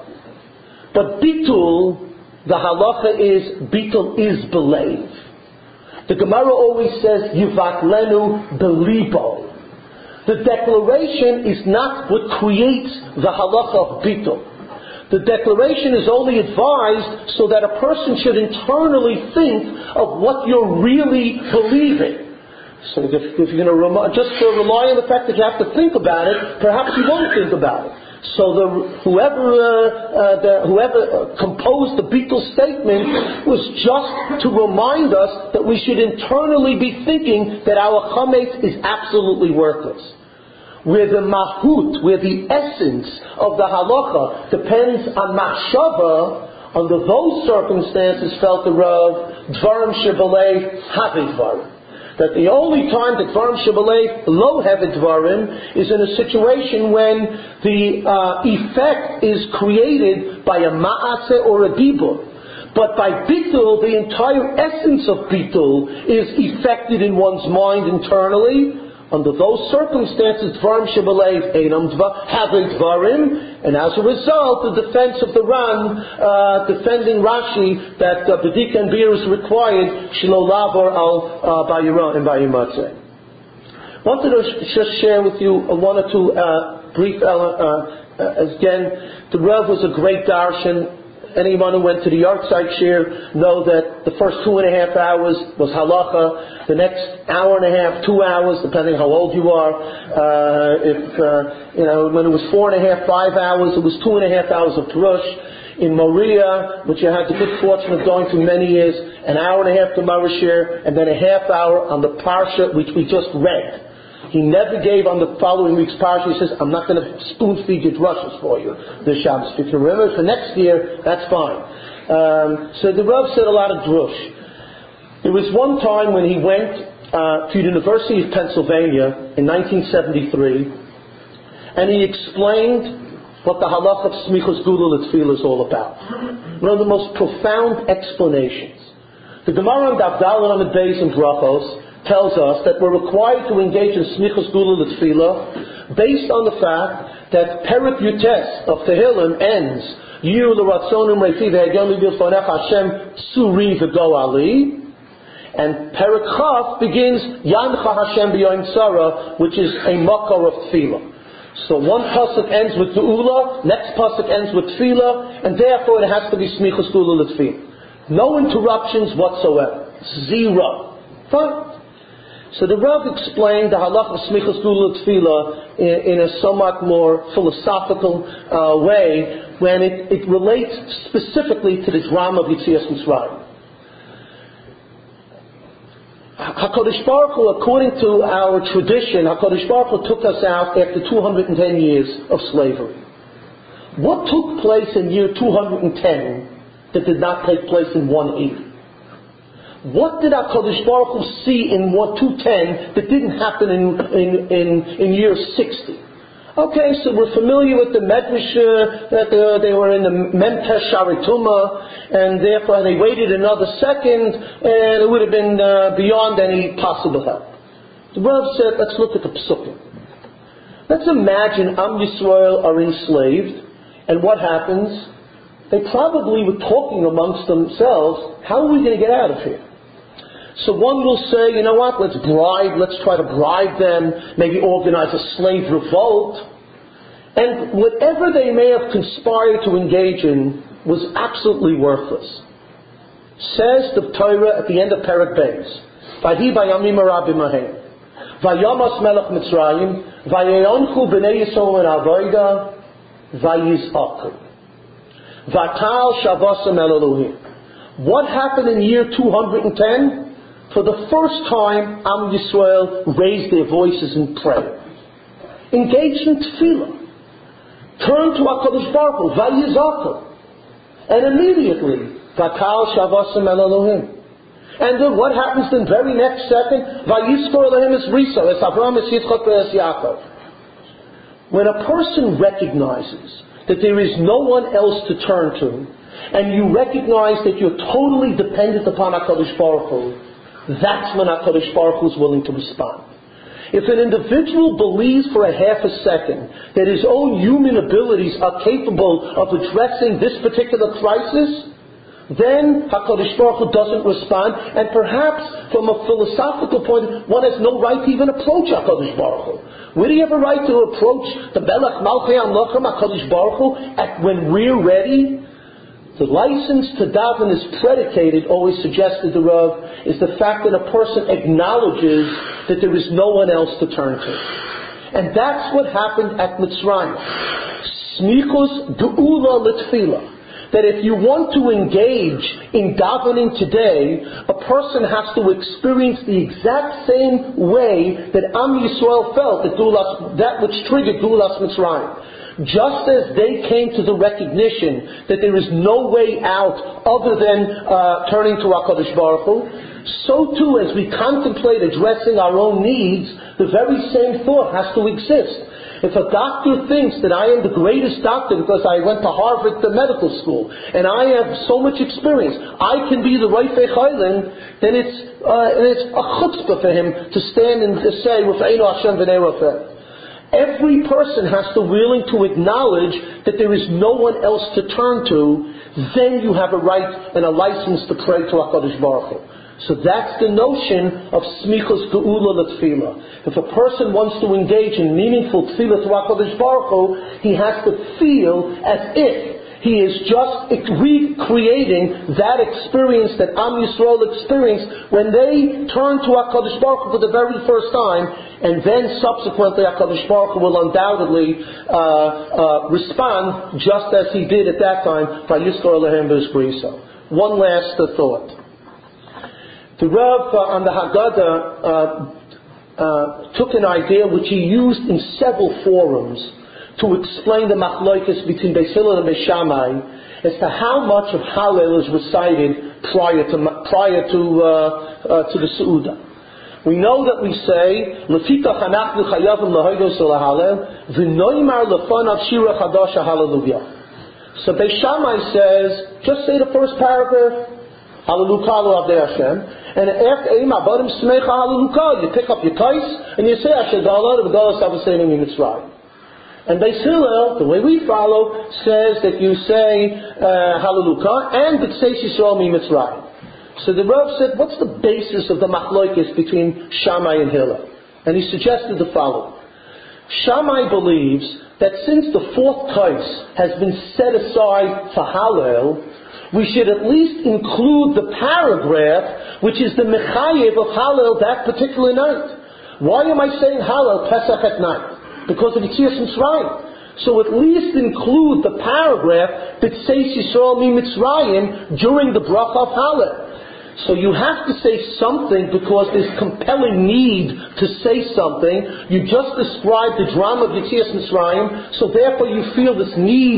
But bitul, the halacha is, bitul is belev. The Gemara always says, Yivatlenu belibo. The declaration is not what creates the halacha of bitul. The declaration is only advised so that a person should internally think of what you're really believing. So if you're going to rely on the fact that you have to think about it, perhaps you won't think about it. So whoever composed the Bitul statement was just to remind us that we should internally be thinking that our chametz is absolutely worthless. Where the mahut, where the essence of the halacha depends on machshava, under those circumstances, felt the Rav, Dvarim Shebelev Havi Dvarim. That the only time that Dvarim Shebelev lo hevet dvarim is in a situation when the effect is created by a ma'aseh or a dibur. But by bitul, the entire essence of bitul is effected in one's mind internally. Under those circumstances, Dvarim Shebelev Einam Havet Dvarim, and as a result, the defense of the Ran defending Rashi that Bedika and Biur is required, Shelo Lavor al Bayram and Bayimatzeh. Wanted to just share with you one or two brief again. The Rav was a great darshan. Anyone who went to the Yartzeit shir know that the first 2.5 hours was halacha. The next hour and a half, 2 hours, depending how old you are. When it was 4.5, 5 hours, it was 2.5 hours of Perush. In Moria, which I had the good fortune of going through many years, an hour and a half to Marashir, and then a half hour on the Parsha, which we just read. He never gave on the following week's parsha. He says, I'm not going to spoon feed you drushes for you this Shabbos. If you remember for next year, that's fine. So the Rav said a lot of drush. There was one time when he went to the University of Pennsylvania in 1973, and he explained what the halach of smichus gula l'tefillah is all about. One of the most profound explanations. The Gemara on Daf Daled Amud Beis in Brachos tells us that we're required to engage in smichus gula l'tefillah based on the fact that Perek Yutes of Tehillim ends Yiru l'ratzonum reifi v'hegyon l'bilfonech Hashem suri v'go ali, and Perek Chav begins Yancha Hashem b'yoyim tzara, which is a makor of tefillah. So one pasuk ends with Geula, next pasuk ends with Tefillah, and therefore it has to be Smichus Geula L'Tefillah. No interruptions whatsoever. Zero. Fine. So the Rav explained the halach of Smichus Geula L'Tefillah in a somewhat more philosophical way, when it relates specifically to the drama of Yetzias Mitzrayim. HaKadosh Baruch Hu, according to our tradition, HaKadosh Baruch Hu took us out after 210 years of slavery. What took place in year 210 that did not take place in 180? What did HaKadosh Baruch Hu see in 210 that didn't happen in year 60? Okay, so we're familiar with the Medrash that they were in the Memtesh Sharituma, and therefore they waited another second, and it would have been beyond any possible help. The Rav said, let's look at the Psukim. Let's imagine Am Yisrael are enslaved, and what happens? They probably were talking amongst themselves, how are we going to get out of here? So one will say, you know what, let's try to bribe them, maybe organize a slave revolt. And whatever they may have conspired to engage in was absolutely worthless. Says the Torah at the end of Perek Beis, Vahi bayamim harabim hahem, Vayamas melech Mitzrayim, Vayeyonchu b'nei Yisrael min ha'avoda, Vayiz'aku, Vatal shavasam el Elohim. What happened in year 210? For the first time, Am Yisrael raised their voices in prayer. Engaged in tefillah. Turned to HaKadosh Baruch Hu, Vayiz'aku. And immediately, Vatal Shavasam El Elohim. And then what happens the very next second? Vayizkor Elohim es Risa, es Avraham, es Yitzchak, es Yaakov. When a person recognizes that there is no one else to turn to, and you recognize that you're totally dependent upon HaKadosh Baruch Hu, that's when HaKadosh Baruch Hu is willing to respond. If an individual believes for a half a second that his own human abilities are capable of addressing this particular crisis, then HaKadosh Baruch Hu doesn't respond, and perhaps from a philosophical point, one has no right to even approach HaKadosh Baruch Hu. Where do you have a right to approach the Melech Malchei Amlachim HaKadosh Baruch Hu when we're ready? The license to daven is predicated, always suggested the Rav, is the fact that a person acknowledges that there is no one else to turn to. And that's what happened at Mitzrayim. Smichus geula l'tefillah. That if you want to engage in davening today, a person has to experience the exact same way that Am Yisrael felt that which triggered Geulas Mitzrayim. Just as they came to the recognition that there is no way out other than turning to HaKadosh Baruch Hu, so too as we contemplate addressing our own needs, the very same thought has to exist. If a doctor thinks that I am the greatest doctor because I went to Harvard the medical school and I have so much experience, I can be the Reifei Chayilin, then it's a chutzpah for him to stand and to say, Rafeinu Hashem v'nei Rafeh. Every person has to willing to acknowledge that there is no one else to turn to. Then you have a right and a license to pray to HaKadosh Baruch Hu. So that's the notion of smichus geula l'tefillah. If a person wants to engage in meaningful tefillah to HaKadosh Baruch Hu, he has to feel as if he is just recreating that experience that Am Yisrael experienced when they turned to HaKadosh Baruch Hu for the very first time, and then subsequently HaKadosh Baruch Hu will undoubtedly respond just as he did at that time. Vayizkor Elohim b'Risa. One last thought. The Rav on the Haggadah took an idea which he used in several forums to explain the machlokes between Beis Hillel and Beis Shammai as to how much of Hallel is recited prior to the Seudah. We know that we say, Lefikach anachnu chayavim lahodos u'lahalel, v'noimar lefanav shira chadasha hallelujah. So Beis Shammai says, just say the first paragraph, Hallelujah Avdei Hashem, and after Eim Abadim Smecha Hallelujah, you pick up your kais and you say Asher Galad V'Galas Avaseinu Mitzrayim. And Beis Hillel, the way we follow, says that you say Hallelujah and B'Tzeis Yisrael Mitzrayim. So the Rav said, what's the basis of the machlokes between Shammai and Hillel? And he suggested the following. Shammai believes that since the fourth kais has been set aside for Hallel, we should at least include the paragraph which is the mechayev of Hallel that particular night. Why am I saying Hallel Pesach at night? Because of Yetzias Mitzrayim. So at least include the paragraph that says Yisrael Mitzrayim during the bracha of Hallel. So you have to say something because there's compelling need to say something. You just described the drama of Yetzias Mitzrayim, so therefore you feel this need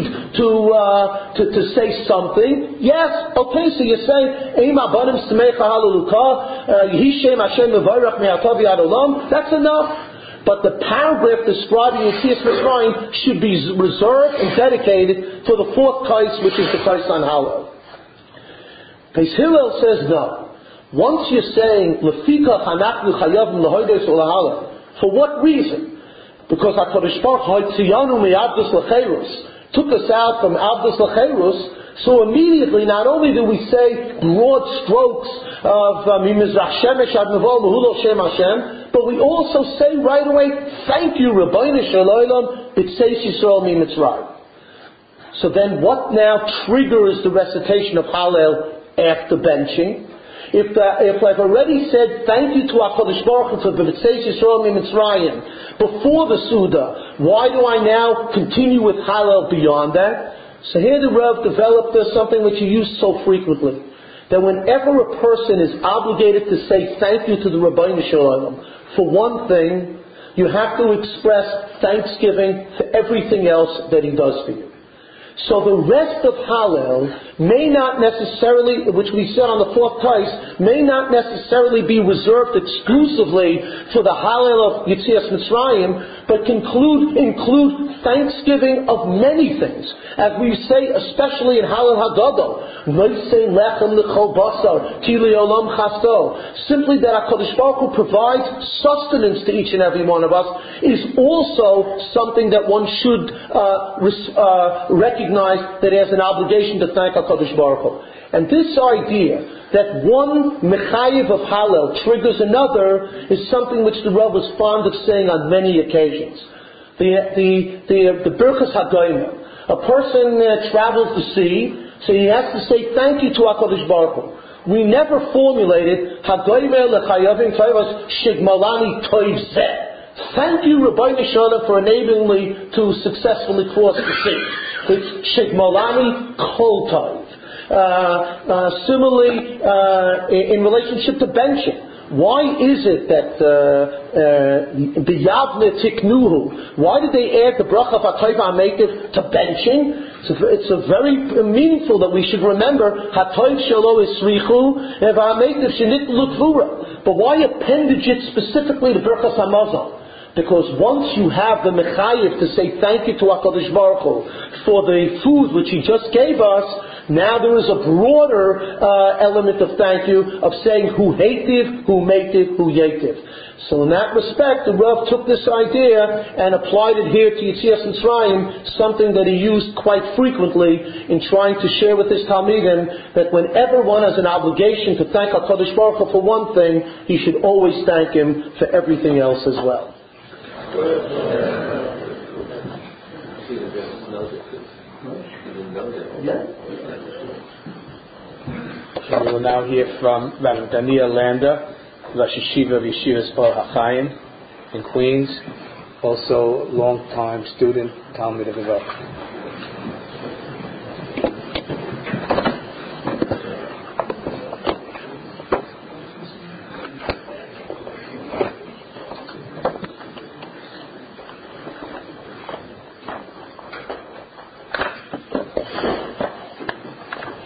to say something. Yes, okay, so you're saying, Eim Abanim Smecha Hallelujah, Yehi Shem Hashem Mevarach Me'atav Yad Olam, that's enough. But the paragraph describing Yetzias Mitzrayim should be reserved and dedicated for the fourth kais, which is the kais on Hallel. Beis Hillel says no. Once you're saying Lefikach anachnu chayavim lahodos u'lahalel, for what reason? Because HaKadosh Baruch Hu hotziyanu mi'abdus lecherus, took us out from abdus lecherus. So immediately, not only do we say broad strokes of mimizrach shemesh ad nevo mehulo shem Hashem, but we also say right away, thank you, Rabbeinu Shel Olam, b'tzeis Yisrael mitzrayim. So then, what now triggers the recitation of Hallel after benching? If I've already said thank you to HaKadosh Baruch Hu for B'tzeis Yisrael Mitzrayim before the Suda, why do I now continue with Hallel beyond that? So here the Rav developed something which he used so frequently, that whenever a person is obligated to say thank you to the Rabbeinu Shalom for one thing, you have to express thanksgiving for everything else that he does for you. So the rest of Hallel may not necessarily, which we said on the fourth kais, may not necessarily be reserved exclusively for the Hallel of Yetzias Mitzrayim, but include thanksgiving of many things. As we say, especially in Hallel Haggadah, Noisei Lechem L'chol Basar, Ki Le'olam Chasto. Simply that HaKadosh Baruch Hu provides sustenance to each and every one of us is also something that one should recognize that he has an obligation to thank HaKadosh Baruch Hu. And this idea that one mechayev of Hallel triggers another is something which the Rav was fond of saying on many occasions. The Birchas Hagoyim. A person travels the sea, so he has to say thank you to HaKadosh Baruch Hu. We never formulated Hagoyim lechayavim toivos shigmalani toiv zeh. Thank you, Rabbeinu Shalom, for enabling me to successfully cross the sea. It's Shigmalani Kol Tov. Similarly, in relationship to benching, why is it that B'Yavne Tiknuhu? Why did they add the bracha of HaTayv HaMeitiv to benching? It's a very meaningful that we should remember HaTayv Shelo Isrichu and HaMeitiv Shenit Lutvura. But why appendage it specifically to Birchas HaMazon? Because once you have the mechayev to say thank you to HaKadosh Baruch Hu for the food which He just gave us, now there is a broader element of thank you of saying Hu Heitiv, Hu Meitiv, Hu Yetiv. So in that respect, the Rav took this idea and applied it here to Yetzias Mitzrayim, something that he used quite frequently in trying to share with his Talmidim that whenever one has an obligation to thank HaKadosh Baruch Hu for one thing, he should always thank Him for everything else as well. We will now hear from Rabbi Daniel Lander, Rosh Yeshiva of Yeshivas Or HaChaim in Queens, also long-time student, Talmid of the Rav.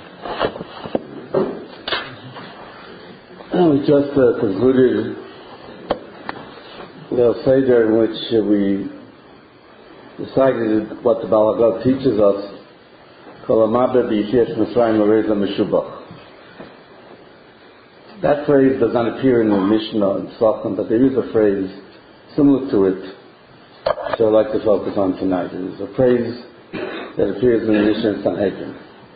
We just concluded the Seder in which we decided what the Balagot teaches us, that phrase does not appear in the Mishnah and Tzachim, but there is a phrase similar to it, which I'd like to focus on tonight. It is a phrase that appears in the Mishnah and Sanhedrin.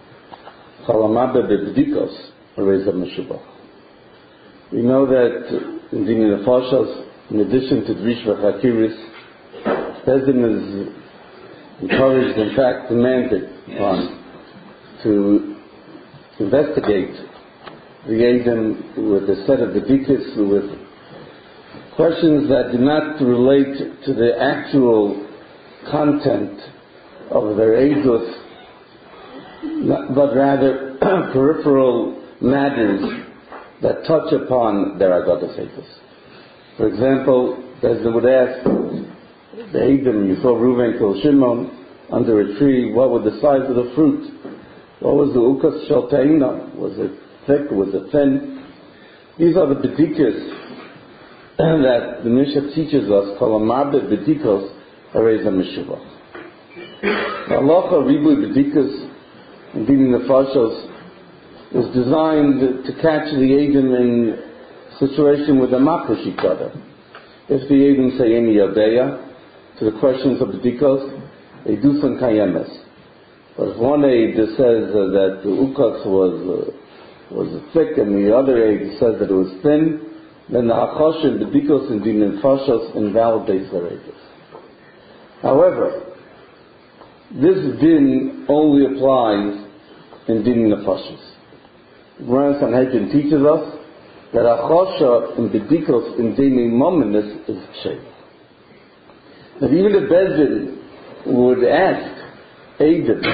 We know that in Dini Nefashos, in addition to Drish V'Chakiris, Bezdin is encouraged, in fact, demanded upon to investigate the Eidim with a set of Bedikas, with questions that do not relate to the actual content of their Eidos, but rather peripheral matters that touch upon their Agadas Eidos. For example, Bezdin would ask the Eidim, you saw Reuven killed Shimon under a tree, what was the size of the fruit? What was the Ukas Shel Te'ina? Was it thick? Was it thin? These are the Bedikas that the Mishnah teaches us, Kalamabed Bedikos Hareza Meshubach. Halacha Ribu Bedikas in Dini Nefashos was designed to catch the Eidim in a situation where they makush each other. If the Eidim say any Yadeya to the questions of Bedikos, they do some Kayemes. But if one Eid says that the Ukas was thick and the other Eid says that it was thin, then the Hachosh and Bedikos and Din Nefashos invalidates their Eidos. However, this din only applies in Din Nefashos. Gemara Sanhedrin teaches us that Achosha and Bedikos in Din Mominus is Kshev. That even if Bezdin would ask Eidim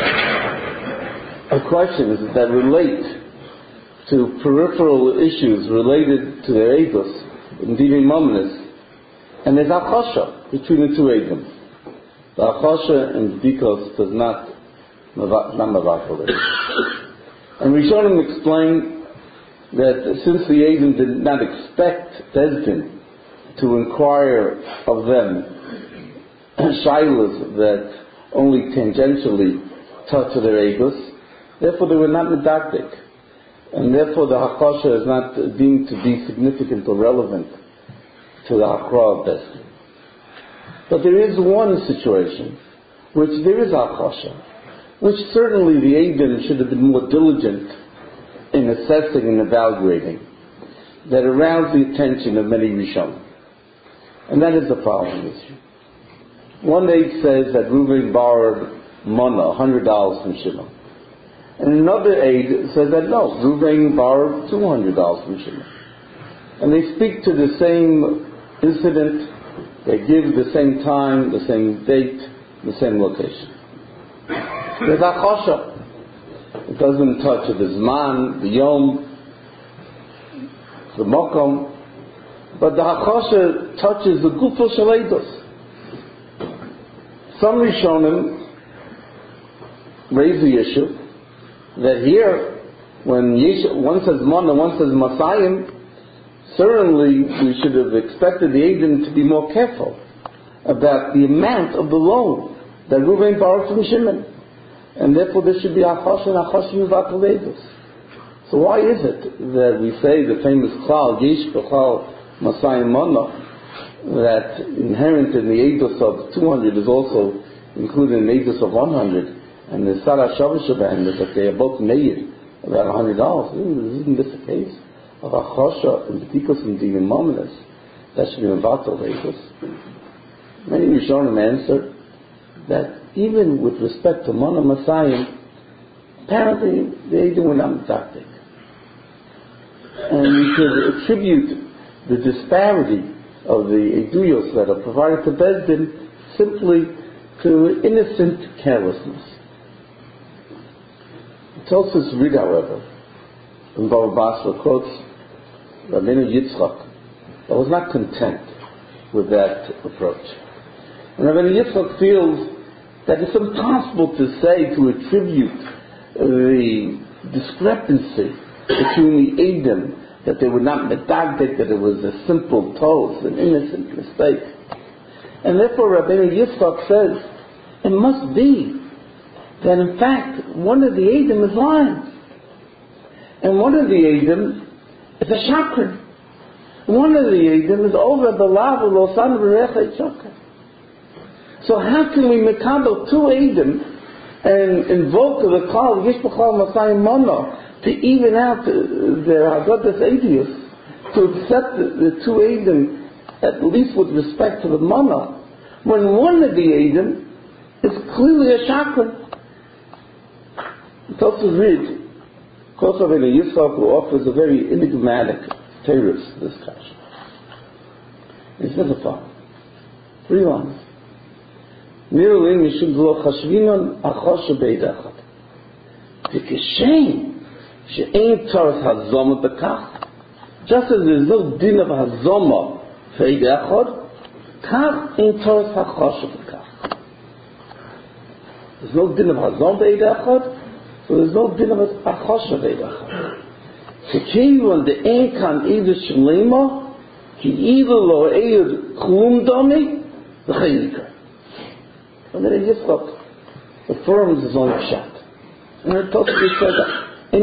questions that relate to peripheral issues related to their Eidos in Dini Mominus, and there's Achosha between the two Eidim. The Achosha and Bedikos does not mavakel it. And Rishonim explained that since the Eidim did not expect Bezdin to inquire of them shaylas that only tangentially touch their Eidos, therefore they were not medactic, and therefore the Hakosha is not deemed to be significant or relevant to the Hakra of Bezdin. But there is one situation which there is Hakosha, which certainly the Eidim should have been more diligent in assessing and evaluating, that aroused the attention of many Rishonim. And that is the following issue. One Eid says that Reuven borrowed Mana, $100 from Shimon. And another Eid says that no, Reuven borrowed $200 from Shimon. And they speak to the same incident, they give the same time, the same date, the same location. There's Achosha. It doesn't touch the Zman, the Yom, the Mokom, but the Achosha touches the Gufo Shel Eidos. Some Rishonim raise the issue that here, when one says Mon and one says Masayim, certainly we should have expected the Eidim to be more careful about the amount of the loan that Reuven borrowed from Shimon. And therefore there should be Achosh and Achosh Yuvakel Eidos. So why is it that we say the famous Klal, Yesh B'Klal Masayim Mana, that inherent in the Eidos of 200 is also included in the Eidos of 100, and the Sarah Shavashaban is that they are both made about $100. Isn't this the case of Achosha and Bedikos and Din Mominus? That should be Mevatel Eidos. Many Rishonim answer that even with respect to Mana Masayim, apparently the Eidim were not medactic. And we could attribute the disparity of the Eduyos that are provided to Bezdin simply to innocent carelessness. Tosfos Rid, however, from Bava Basra quotes Rabbeinu Yitzchak, that was not content with that approach. And Rabbeinu Yitzchak feels that it's impossible to say, to attribute the discrepancy between the Eidim that they would not medagdik, that it was a simple toast, an innocent mistake. And therefore Rabbeinu Yitzchak says, it must be that in fact one of the Eidim is lying. And one of the Eidim is a shakran. One of the Eidim is over the lava losan v'rechei shakran. So how can we mekabel two Eidim and invoke the call Yish B'chol Masai Mono to even out their Haggadah Eidius, to accept the two Eidim at least with respect to the Mono, when one of the Eidim is clearly a shakran? Tosfos read, Kol Rabbeinu Yitzchak, who offers a very enigmatic terrorist discussion. He says the following, 3 lines. Nirulin mishum lo chashvinon achoshe beidachad. V'keshem she'ein tzaras hazoma bekach. Just as there is no din of hazoma for eidachad, kach ein tzaras hachoshe bekach. There's no din of hazoma beidachad, so there's no din of hachoshe beidachad. V'keivan de'ein kan eidu shlema ki eidu lo eid klum domi v'chayikar. And then Yitzchak affirms his own pshat. And the Tosfos says, I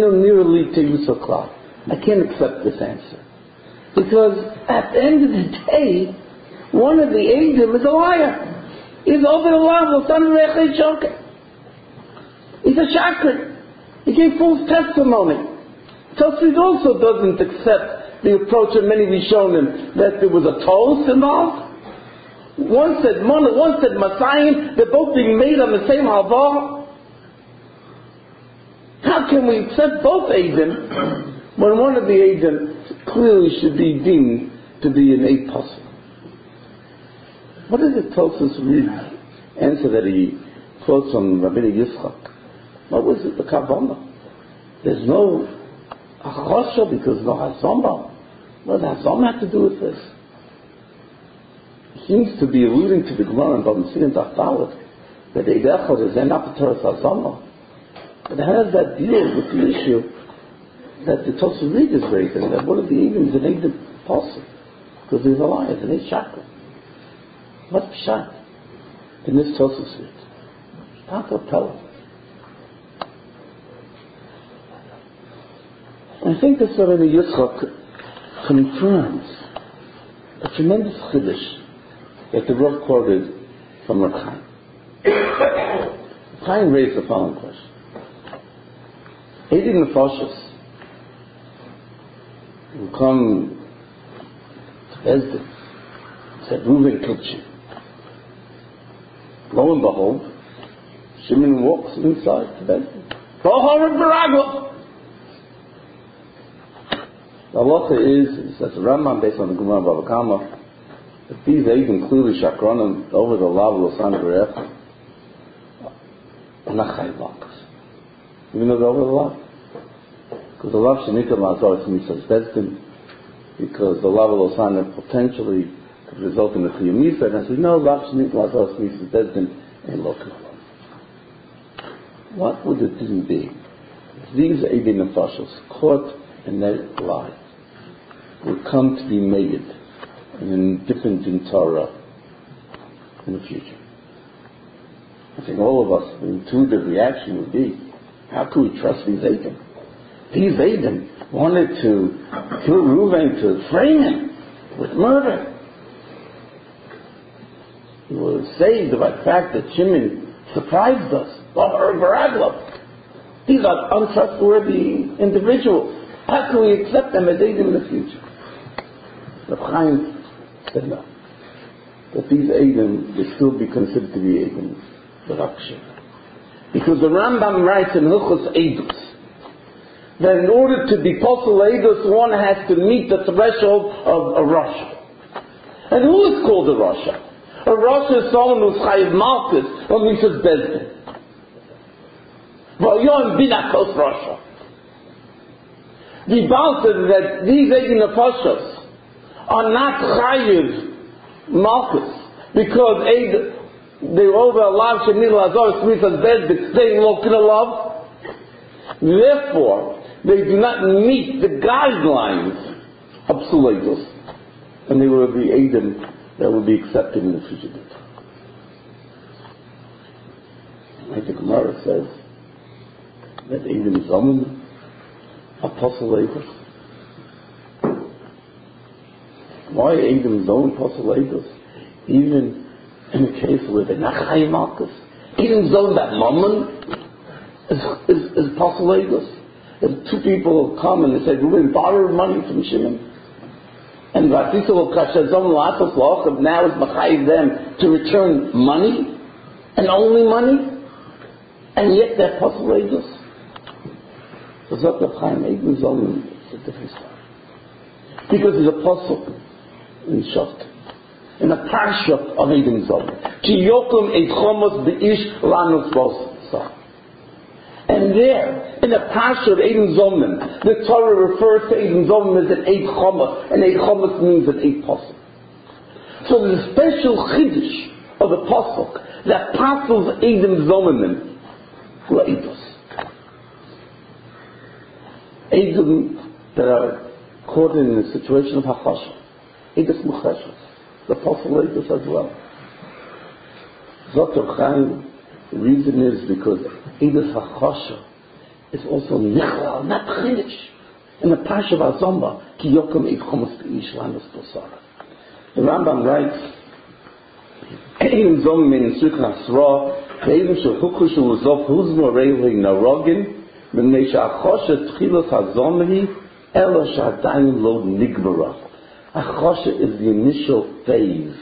can't accept this answer. Because at the end of the day, one of the Eidim is a liar. He's over the level, son of Rechei Shoker. He's a shakran. He gave false testimony. Tosfos also doesn't accept the approach of many Rishonim that there was a toast involved. One said Mona, one said Masayim, they're both being made on the same halva. How can we accept both Eidim when one of the Eidim clearly should be deemed to be an apostle? What is the Tosfos answer that he quotes from Rabbeinu Yitzchak? What was it, the Kavanah? There's no Achosha because no Hazoma. What does Hazoma have to do with this? Seems to be alluding to the Gemara in Bava Metzia and Daftalit that Eidechad is an Apatoras Hazama. But how does that deal with the issue that the Tosfos is raising, that one of the Eidim is an Eidim apostle because he's a liar, he's an Eid Shakra? What's Pshat in this Tosfos read? Tato Pella. I think this Rabbeinu Yitzchak confirms a tremendous chiddush that the Rav quoted from Rav Chaim. Chaim raised the following question. Eidim Nefashos who come to Bezdin said, Reuven killed Shimon. Lo and behold, Shimon walks inside to Bezdin. Bohar Baragwa. The halacha is, says the Rambam based on the Gemara Bava Kama, that these Eidim clearly shakronim over the level of San Berech are not chayiv malchus. Even though they're over the level. Because the lav shenikah ma'azor mitzvahs bezdin, because the level of San potentially could result in a chiyuv misa, and as we know, lav shenikah ma'azor mitzvahs bezdin ain't local. What would the din be if these Eidim Nefashos caught in their lie would come to be made in different in Torah in the future? I think all of us, the intuitive reaction would be, how can we trust these Eidim? These Eidim wanted to kill Reuven, to frame him with murder. He was saved by the fact that Shimon surprised us. These are untrustworthy individuals. How can we accept them as Eidim in the future? Rav Chaim said no. That these Eidim will still be considered to be Eidim B'Raksha. Because the Rambam writes in Hilchos Eidus that in order to be Posel Eidus, one has to meet the threshold of a Rasha. And who is called a Rasha? A Rasha is someone who's Chayiv Malchus when he says Bezdin. V'ayom binakos Rasha. The Baal says that these Eidim Nefashos are not Chayiv Malchus because they over Allah Shenil Azor Smithas Bezdin, they look in love. Therefore, they do not meet the guidelines Psuleidos, and they will be Edom that will be accepted in the future day. Like the Gemara says that Edom Zomen are Psuleidos. Why Edom Zomen Psuleidos? Even in the case where the Nachai Malkus, Edom Zomen that moment is Psuleidos. If two people come and they say, we're going to borrow money from Shimon, and now is Machayiv them to return money, and only money, and yet they're Psuleidos. So Zot Chaim Edom Zomen is a different story. Because he's a Pasuk in Shaft, in a parsha of Edom Zomen. Ki yokum et chomos beish lanus bos. And there, in the parsha of Edom Zomen, the Torah refers to Edom Zomen as an eight chomos, and eight chomos means an eight pasuk. So there's a special chiddush of the pasuk that passes Edom Zomen Eidos. Edom that are caught in the situation of Hachasha. Eidos Muchashas. The Apostle Eidos as well. Zot Chaim, the reason is because Eidos Hachasha is also Nechlal, not Chiddush. In the Parsha of Azomba, Ki Yokum Eid Chomos B'ish Lanus B'Sara. The Rambam writes, Ein Zom Min Sukh Hasra, Ve'im Shel Hukhu Shel Uzof Huzmo Reilig Narogin, B'nei She'achosha Tchilos HaZomri, Elo She'adayin Lo Nigmara. Achosha is the initial phase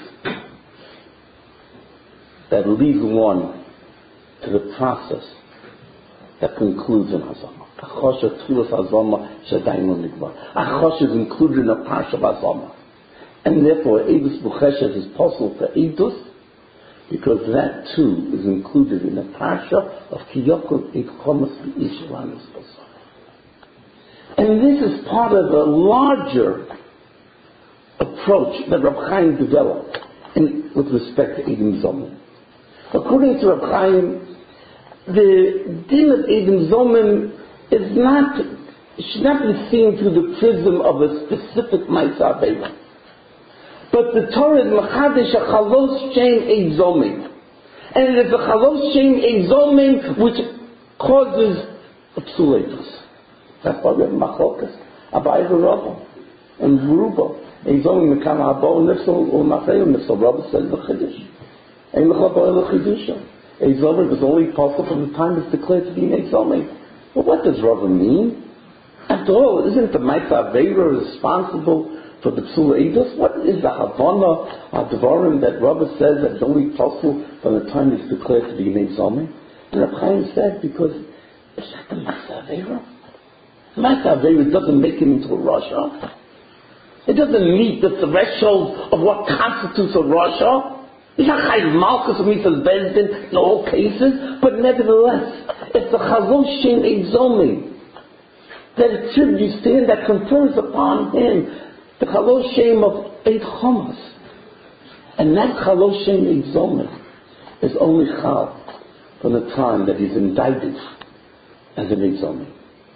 that leads one to the process that concludes in Hazama. Achosha Tchilos HaZoma She'adayin Lo Nigmara. Achosha is included in the Parsha of Hazama. And therefore, Eidos B'Cheshes is possible for Eidos, because that too is included in the parsha of Ki Yokum Et Chomos B'ish Lanus B'Sara. And this is part of a larger approach that Reb Chaim developed with respect to Edom Zomen. According to Reb Chaim, the din of Edom Zomen should not be seen through the prism of a specific Ma'aseh Avera. But the Torah is Machadesh a Chalos Shem Eid Zomen. And it is a Chalos Shem Eid Zomen which causes a Psuleitos. That's why we have Machokas, Abai V'Rabba, and Ruba. Eid Zomen Mekam Habo, Nifsal, U'Mafei, Nifsal, Rabba says the Chiddush. Ein L'Chabo El Chidusha. Eid Zomen was only possible from the time it's declared to be an Eid Zomen. Well, what does Rabba mean? After all, isn't the Ma'aseh Avera responsible for the Psula Eidos? What is the Havana Advarim that Rabbi says that it's only possible from the time it's declared to be an Eid Zomen? And Reb Chaim said, because it's not the Ma'aseh Avera. The Ma'aseh Avera doesn't make it into a Rasha. It doesn't meet the threshold of what constitutes a Rasha. It's not Chayiv Malkus or Mitzvah Bezdin in all cases, but nevertheless, it's the Chalos Shem Eid Zomen that attributes to him, that confers upon him the Chalos Shem of Eid Chomos. And that Chalos Shem Eid Zomen is only Chal from the time that he's indicted as an Eid Zomen.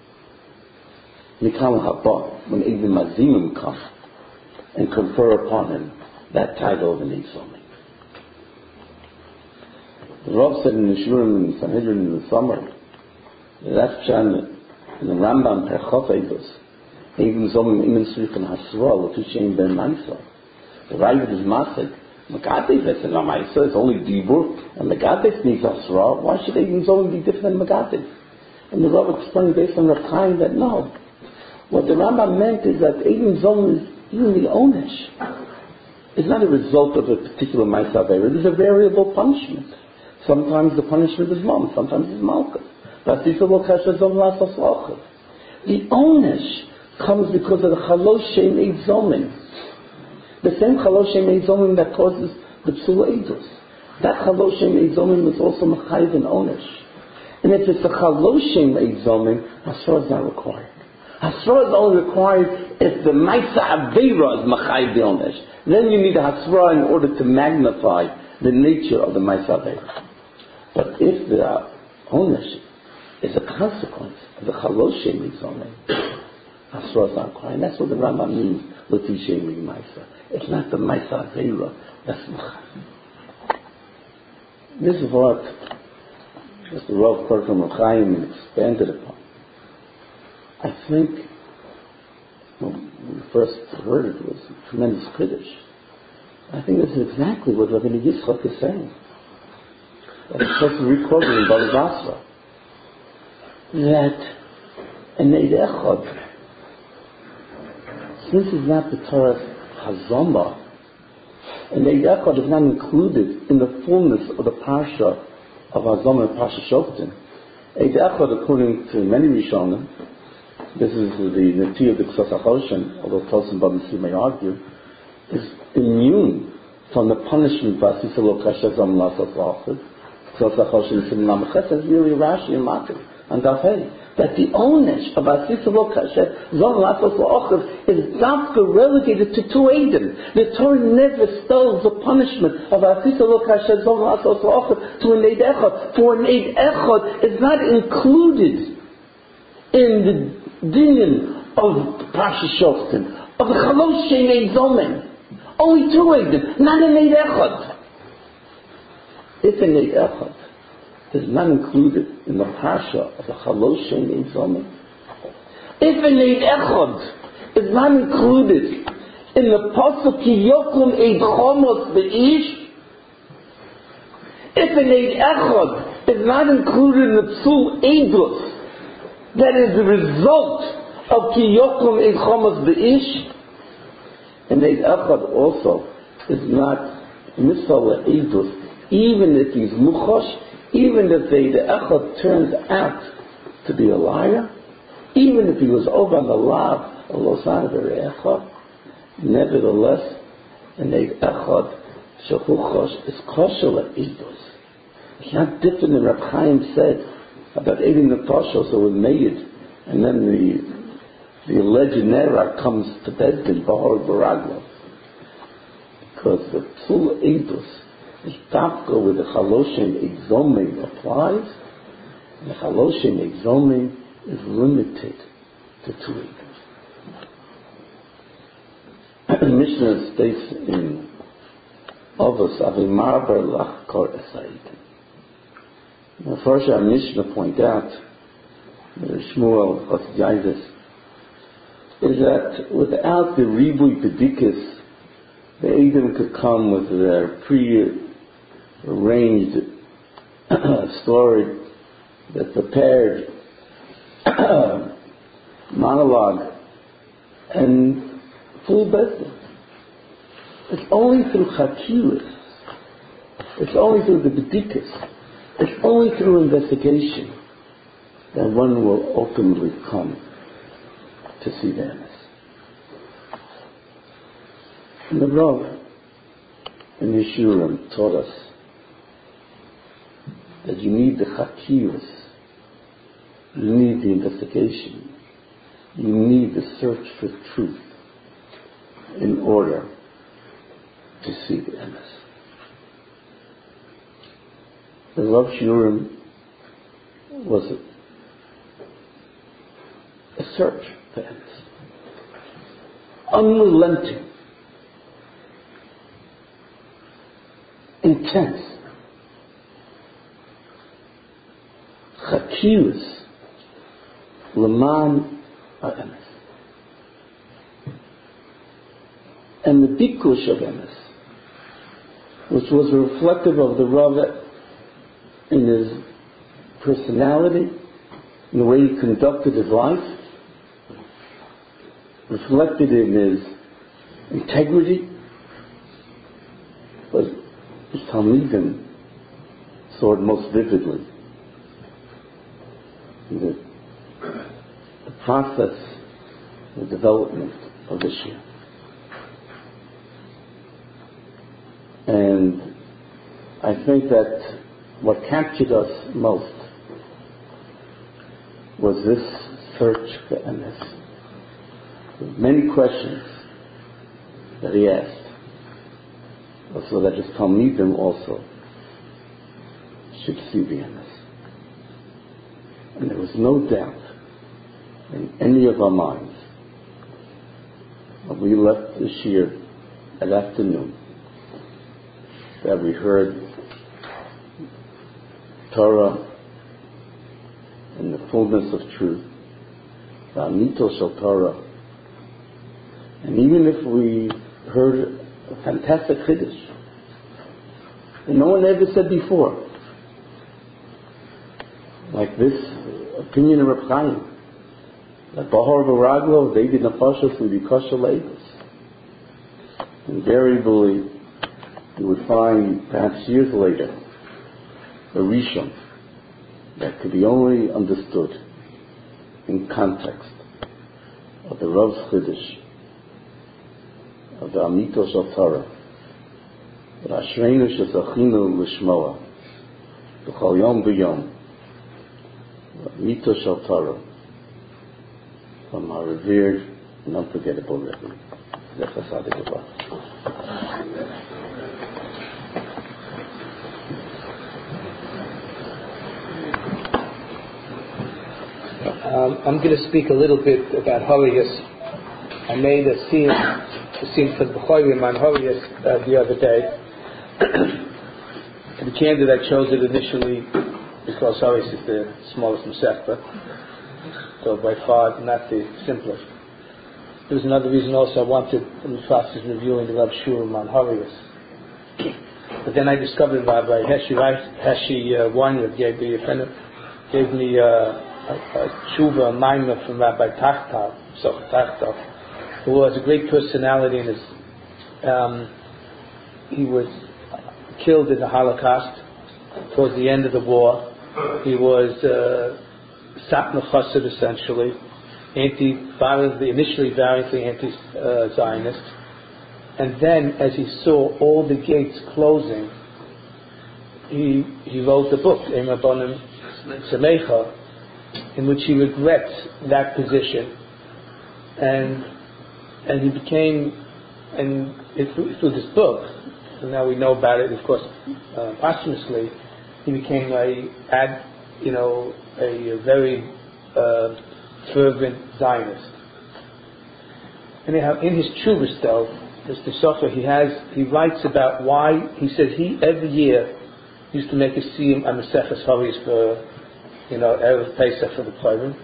Mikal Haba, when Eidim Mazimim come and confer upon him that title of an Eid Zomen. The Rav said in the Shurim and Sanhedrin in the summer, that's Pshan in the Rambam Perchot Eidos. Even Zomen Imen Srich and Hasra, L'Tushem Ben Maisa. The Ravid is Masik. Megadef, it's not Maisa, it's only Dibur, and Megadef needs Hasra. Why should Even Zomen be different than Megadef? And the Rav explained based on Reb Chaim that no. What the Rambam meant is that Even Zomen is even the Onesh. It's not a result of a particular Ma'aseh Avera. It is a variable punishment. Sometimes the punishment is Mom, sometimes it's Malka. The Onesh comes because of the Chalos Shem Eid Zomen. The same Chalos Shem Eid Zomen that causes the Psula Eidos. That Chalos Shem Eid Zomen is also Machayiv and Onesh. And if it's a Chalos Shem Eid Zomen, Hasra is not required. Hasra is only required if the Ma'aseh Avera is Machayiv the Onesh. Then you need a Hasra in order to magnify the nature of the Ma'aseh Avera. But if the Onesh is a consequence of the Chalos Shem Eid Zomen, Hasra is not required. And that's what the Rambam means L'tishay Maisa. It's not the Maisa Aveira, that's L'chaim. This is what Mr. Rav Korkom L'chaim expanded upon. I think when we first heard it was a tremendous Kiddush. I think this is exactly what Rabbi Yitzchak is saying. That's supposed to be recorded in Bali Basra. That an Eid Echad, since it's not the Torah Hazomah, an Eid Echad is not included in the fullness of the Parsha of Hazomah and Parsha Shoftim. Eid Echad, according to many Rishonim, this is the Nati of the Ksas HaChoshen, although Tosin Babisi may argue, is immune from the punishment by Sisalo Kasher Zom Lasas Lachid. Ksas HaChoshen Simon Ches is really Rashi and Makir and Dafei. That the onus of Sisalo Kasher Zom Lasas Lachid is not relegated to two Eidim. The Torah never stole the punishment of Sisalo Kasher Zom Lasas Lachid to an Eid Echad. For an Eid Echad is not included in the dinim of Parsha Shoftim, of the Chalosh Shein Eid Zomen. Only two Eidim, not an Eid Echad. If an Eid Echad is not included in the Parsha of the Chalosh Shein Eid Zomen, if an Eid Echad is not included in the Pasuk Ki Yokum Eid Chomos Be'ish, if an Eid Echad is not included in the Psul Eidus, that is the result of Ki Yokum Eid Chomos Be'ish, and Eid Echad also is not Misal Eidus, even if he's Muchosh, even if Eid Echad turns out to be a liar, even if he was over on the lav of Losan Echad, nevertheless, an Eid Echad Shechuchosh is Kosher Eidus. It's not different than Reb Chaim said about eating the Toshos that were made, and then the alleged Nera comes to Bezdin, Bahor Baraglo. Because the Psul Eidus is Tafko with the Chaloshim Exomim applies, and the Chaloshim Exomim is limited to two Eidus. The Mishnah states in Ovos Avimar Berlach Kor Esaitim. Now, first, our Mishnah point out, Shmuel Chassidus, is that without the Ribui Pedikis, the Eidim could come with their pre-arranged story, the prepared monologue, and full business. It's only through Chakiris, it's only through the Pedikis, it's only through investigation that one will ultimately come to see the emes. And the Rav in Yeshurim taught us that you need the chakiras, you need the investigation, you need the search for truth in order to see the emes. The Rav Shurim was a search for emes, unrelenting, intense. Chakiris Laman emes, and the bikush of emes, which was reflective of the Rav in his personality, in the way he conducted his life, reflected in his integrity, but his Talmidim saw it most vividly. The process, the development of the Shia. And I think that what captured us most was this search for emes. Many questions that he asked, so that his Talmidim also should see the emes. And there was no doubt in any of our minds of we left this year at afternoon, that we heard Torah in the fullness of truth, the Amito Shel Torah, and even if we heard a fantastic Chiddush that no one ever said before, like this opinion of Reb Chaim, that Bahar Baraglo, David Nefashos, and Bikosha Levis. Invariably, you would find, perhaps years later, a Rishon that could be only understood in context of the Rav's Chiddush, of the Amito Shel Torah, that Ashreinu Shezachinu L'Shmoa, B'chol Yom B'Yom, Amito Shel Torah, from our revered and unforgettable Rebbe. Zecher Tzadik Levracha. I'm going to speak a little bit about Horius. I made a scene for the B'chorim on Horius the other day. To be candid, I chose it initially because Horius is the smallest Masechta, so by far not the simplest. There was another reason also. I wanted, in the process of reviewing the Rav Shurim on Horius. But then I discovered Rabbi Heshi Weinberg gave me a tshuva, a maimah from Rabbi Tachtav, who was a great personality in his. He was killed in the Holocaust towards the end of the war. He was Satmar Chassid, essentially, initially violently anti-Zionist, and then as he saw all the gates closing, he wrote the book Ema Bonim Semecha, in which he regrets that position, and he became, and through this book, and now we know about it, of course, posthumously, he became a very fervent Zionist. Anyhow, in his Chuvas, though, Mr. Sofer, he writes about why, he says he every year used to make a siyum on the Maseches Horius for Erev Pesach for the Purim.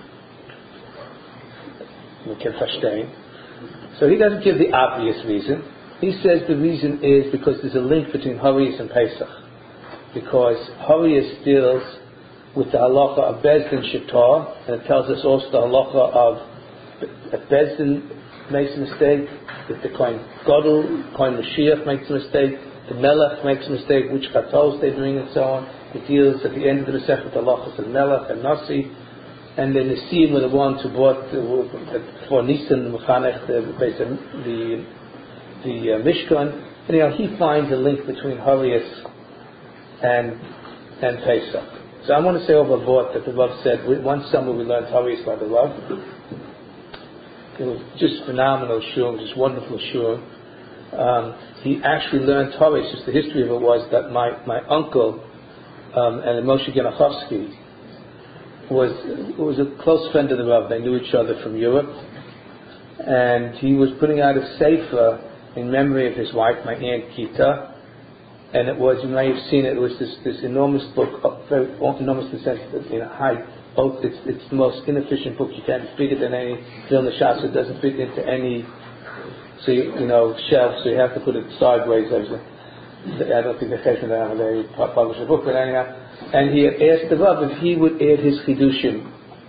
We can verstehen. So he doesn't give the obvious reason. He says the reason is because there's a link between Horius and Pesach. Because Horius deals with the halacha of Bezdin Shatar, and it tells us also the halacha of if Bezdin makes a mistake, if the Kohen Gadol, Kohen Mashiach makes a mistake, the Melech makes a mistake, which katos they bring and so on. It deals at the end of the Masechet halachas of Melech and Nasi, and then the Siyum were the ones who brought for Nisan Mechanech the Mishkan. Anyhow, he finds a link between Horius and Pesach. So I want to say overboard that the Rav said, one summer we learned Horius by the Rav. It was just phenomenal shurim, just wonderful shurim. He actually learned Horius. Just the history of it was that my uncle and Moshe Genachowski was a close friend of the Rav. They knew each other from Europe, and he was putting out a sefer in memory of his wife, my aunt Kita. And it was, you may have seen it, it was this enormous book, very enormous in the sense that in height, both it's the most inefficient book. You can't fit it in any Vilna Shas. It doesn't fit into any shelf, so you have to put it sideways. I don't think they published the book, but anyhow. And he had asked the Rav if he would add his chidushim,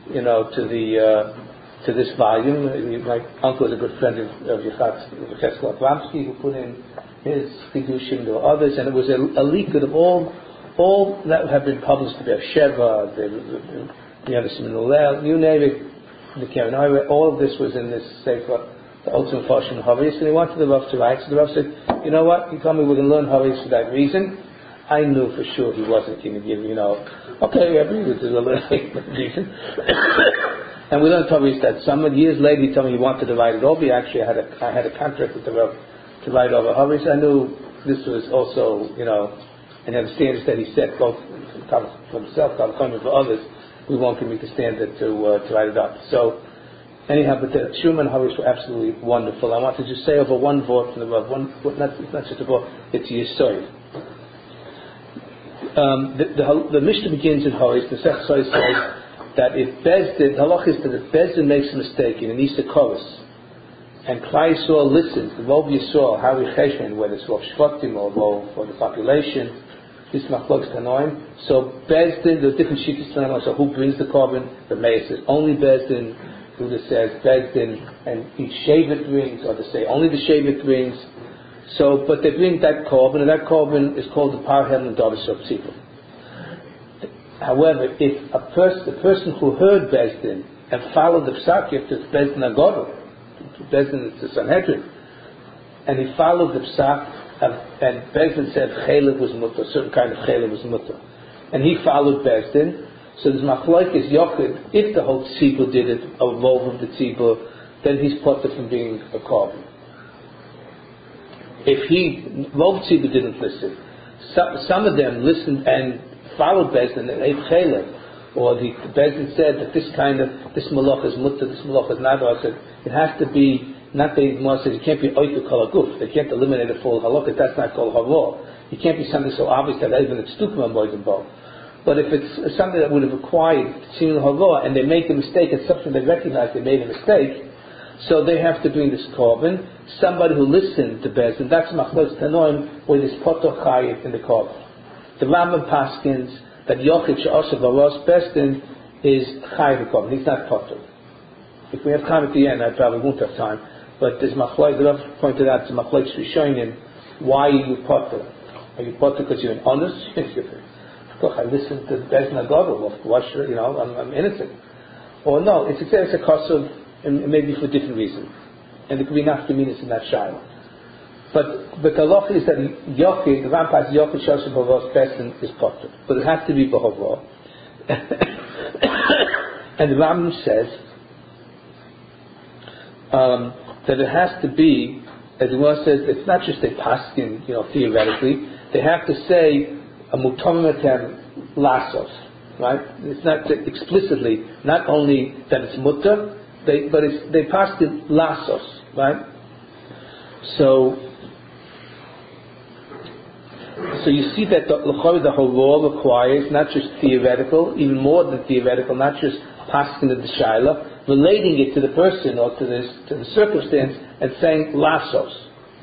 to this volume. My uncle is a good friend of Yecheskel Abramsky, who put in his chidushim. There were others, and it was a likud of all that have been published, the Be'er Sheva, the Simon Ulel, you name it, the Karen Oire, all of this was in this sefer, the Ultimate Farshim Horius, and he wanted the Rav to write. So the Rav said, you know what, you told me we're going to learn Horius for that reason. I knew for sure he wasn't going to give, okay, I agree with the reason. And we learned Horius that summer. Years later, he told me he wanted to write it over. Actually, I had a contract with the Rav to write over Horius. I knew this was also, and the standards that he set, both for himself, for others, we won't give me the standard to write it up. So Anyhow, but the Shuma and Harish were absolutely wonderful. I want to just say over one word from the Rav, not just a word, it's Yisoid. The Mishnah begins in Harish, the Sech Soy says that if Bezdin, the halach is that if Bezdin makes a mistake in an Easter chorus, and Klai Yisrael listens, the Rov Yisrael, how we cheshbon, whether it's Rov Shvatim or Rov for the population, this machlokes tanoim. So Bezdin, there's different shittas tanoim. So who brings the korban? The Meir says only Bezdin. Who says Bezdin and each Shevet brings, or they say only the Shevet brings. So, but they bring that korban, and that korban is called the Parhel and Davis of Tzipur. However, if the person who heard Bezdin and followed the psak, if it's Bezdin Agodol, Bezdin is the Sanhedrin, and he followed the psak, and Bezdin said Chelev was mutter, a certain kind of Chelev was mutter, and he followed Bezdin. So there's machlokes yochid. If the whole tzibur did it, a rov of the tzibur, then he's potter from being a korban. If rov tzibur didn't listen, some of them listened and followed Bezdin and ate chelev, or the Bezdin said that this malach is mutter, this malach is not. I said it has to be not the Gemara says it can't be oiter kol haguf. They can't eliminate a full halakha. That's not called havor. It can't be something so obvious that even it's stukma moed bo. But if it's something that would have required Tzimul Havor, and they make a mistake, it's something they recognize they made a mistake, so they have to bring this korban. Somebody who listened to Bezdin, that's Machlokes Tanoim, where this Potor Chayiv in the korban. The Rambam paskins that Yochid She'osav Varos Bezdin is Chayiv korban. He's not Potor. If we have time at the end, I probably won't have time. But there's Machlokes, the Rav pointed out to Machlokes Rishonim, why are you Potor? Are you Potor because you're an honest? Look, I listened to Bezdin Agodol. Why should I'm innocent? Or no, it's a cause of, and maybe for a different reason, and there could be nafkaminas in that shayla. But the halacha is that Yochid, the Rampas Yochid Shoshu Bavos Bezdin is potter, but it has to be B'Havor. And the Rambam says that it has to be, as the Gemara says, it's not just a paskin, theoretically. They have to say a mutomimetem lasos, right? It's not explicitly, not only that it's mutter, but they passed it lasos, right? So you see that the whole law requires not just theoretical, even more than theoretical, not just passing the shaila, relating it to the person or to the circumstance and saying lasos.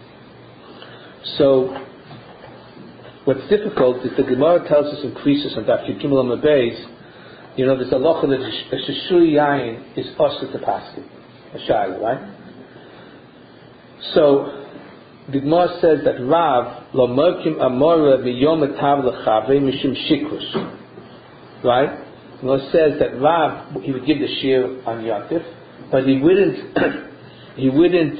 So what's difficult is the Gemara tells us in Krisus and Daf Yudgimel Amabeis, there's a locha that a sheshui yayin is osur to paskin, a shaila, right? So the Gemara says that Rav lo merkim amora v'yom etav l'chave mishum shikrush, right? The Gemara says that Rav, he would give the shir on Yantif, but he wouldn't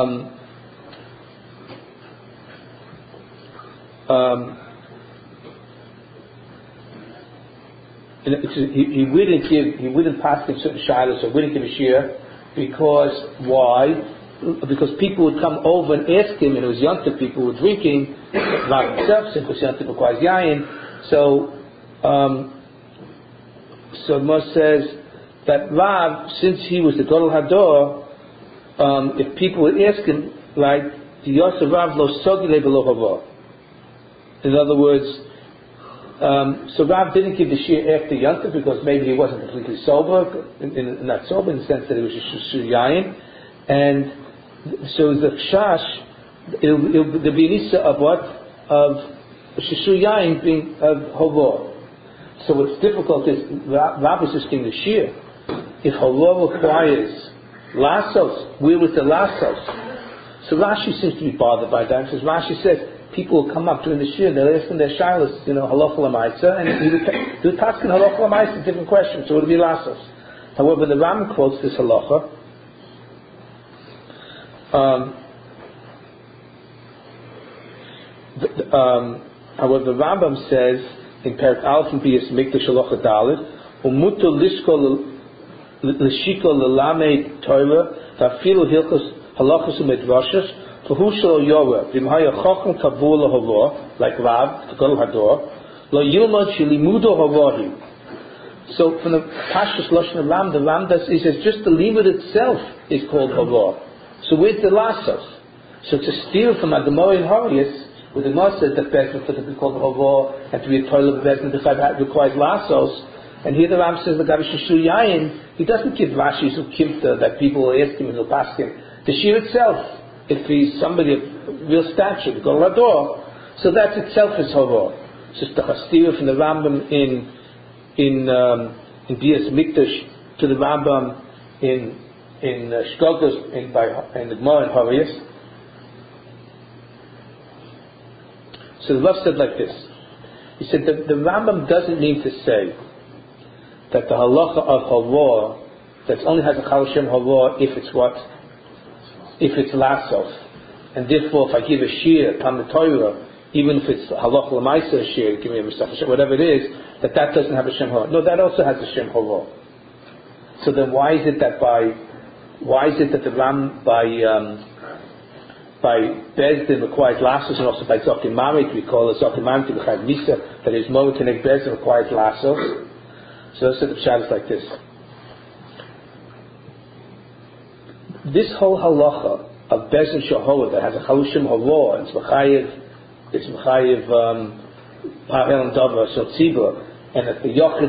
he wouldn't pass him certain shilas, or wouldn't give a shir, because why? Because people would come over and ask him, and it was Yantif, people were drinking, Rav himself, because Yantif requires yayin. So Moshe says that Rav, since he was the Gadol Hador, if people would ask him, like, the Yosef Rav lo sogile below havor. In other words, so Rav didn't give the shir after Yantif because maybe he wasn't completely sober, not sober in the sense that it was a shir yayin, and so the chash, there'll be an issa of what? Of shir yayin being of havor. So what's difficult is Rav is just giving the shir. If havor requires lasos, where was the lasos? So Rashi seems to be bothered by that. Because Rashi says people will come up during the shir, they'll ask him their shilas, halacha l'maisa, and he would pass in halacha l'maisa, different questions, so it would be lasos. However, the Ram quotes this halacha. However, the Rambam says in Perak Aleph and Biyas Mikdash Halacha Dalet, Umuto Lishko L'Shiko L'Lamed Torah V'Afilu Hilchos Halachos U'Medrashos V'Hu Shelo Yoreh V'Imhaya Chochem Kavur L'Havor, like Rav, the Gadol Hador, Lo Yilmod Shelimudo Havorim. So from the Pashtus Lashon of Ram, the Ram he says just the limud itself is called Havor. So where's the lasos? So to steal from a Gemara in Horius, where the Gemara says that Bezin for to be called Havor and to be a toilet of Bezin requires lasos, and here the Ram says the Gavish Shu Yayin, he doesn't give Rashi's or Kimta that people will ask him and he'll pass him. The Shir itself, if he's somebody of real stature, the Golador, so that itself is Havor. So it's the Chastira from the Rambam in Bias Mikdash to the Rambam in Shkogos in the Gemara in Horius. So the Rav said like this. He said that the Rambam doesn't mean to say that the halacha of Havor that only has a Chal Shem Havor if it's what? If it's lasos. And therefore if I give a shir, Tam the Torah, even if it's halacha l'maisa shir, give me a Musaf, whatever it is, that doesn't have a Shem Havor. No, that also has a Shem Havor. So then why is it that the Ram by Bezdin requires lasos, and also by Zokin Mamit, we call it Zokin Mamit to B'chayv Misa, that is Moed Keneg Bezdin requires lasos. So the pshat is like this. This whole halacha of Bezdin Shahoah that has a Chalushim Havor, it's Mechayiv Parel and Dover Shel Tzibur, and if the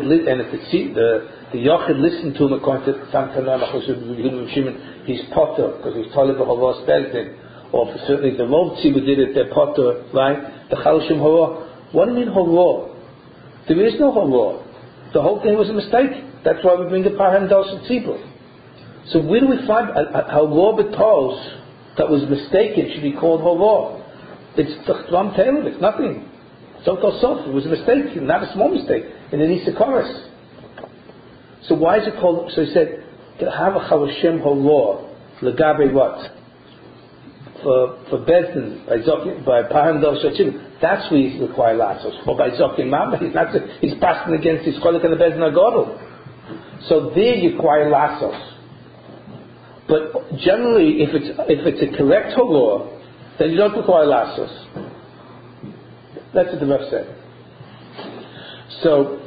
Yochid listened to him according to Tantanah Shimon, he's potter because he's told the Havor Bezdin. Or certainly the Rov Tzibur did it, they're potter, right? The Chalushim Havor. What do you mean Havor? There is no Havor. The whole thing was a mistake. That's why we bring the Parhem Dal Shel Tzibur. So where do we find a Havor B'Tos that was mistaken should be called Havor? It's Ram Taylor, it's nothing. So it was a mistake, not a small mistake, in the Nisa Chorus. So why is it called? So he said to have a Chalushim Havor, Legabe what? For Bezdin, by Parhem Dal Shel Tzibur, that's where he's required lasos. Or by Zokin Mama, he's passing against his Cholik and the Bezdin Agodol. So there you require lasos. But generally, if it's a correct Havor, then you don't require lasos. That's what the Rav said. So,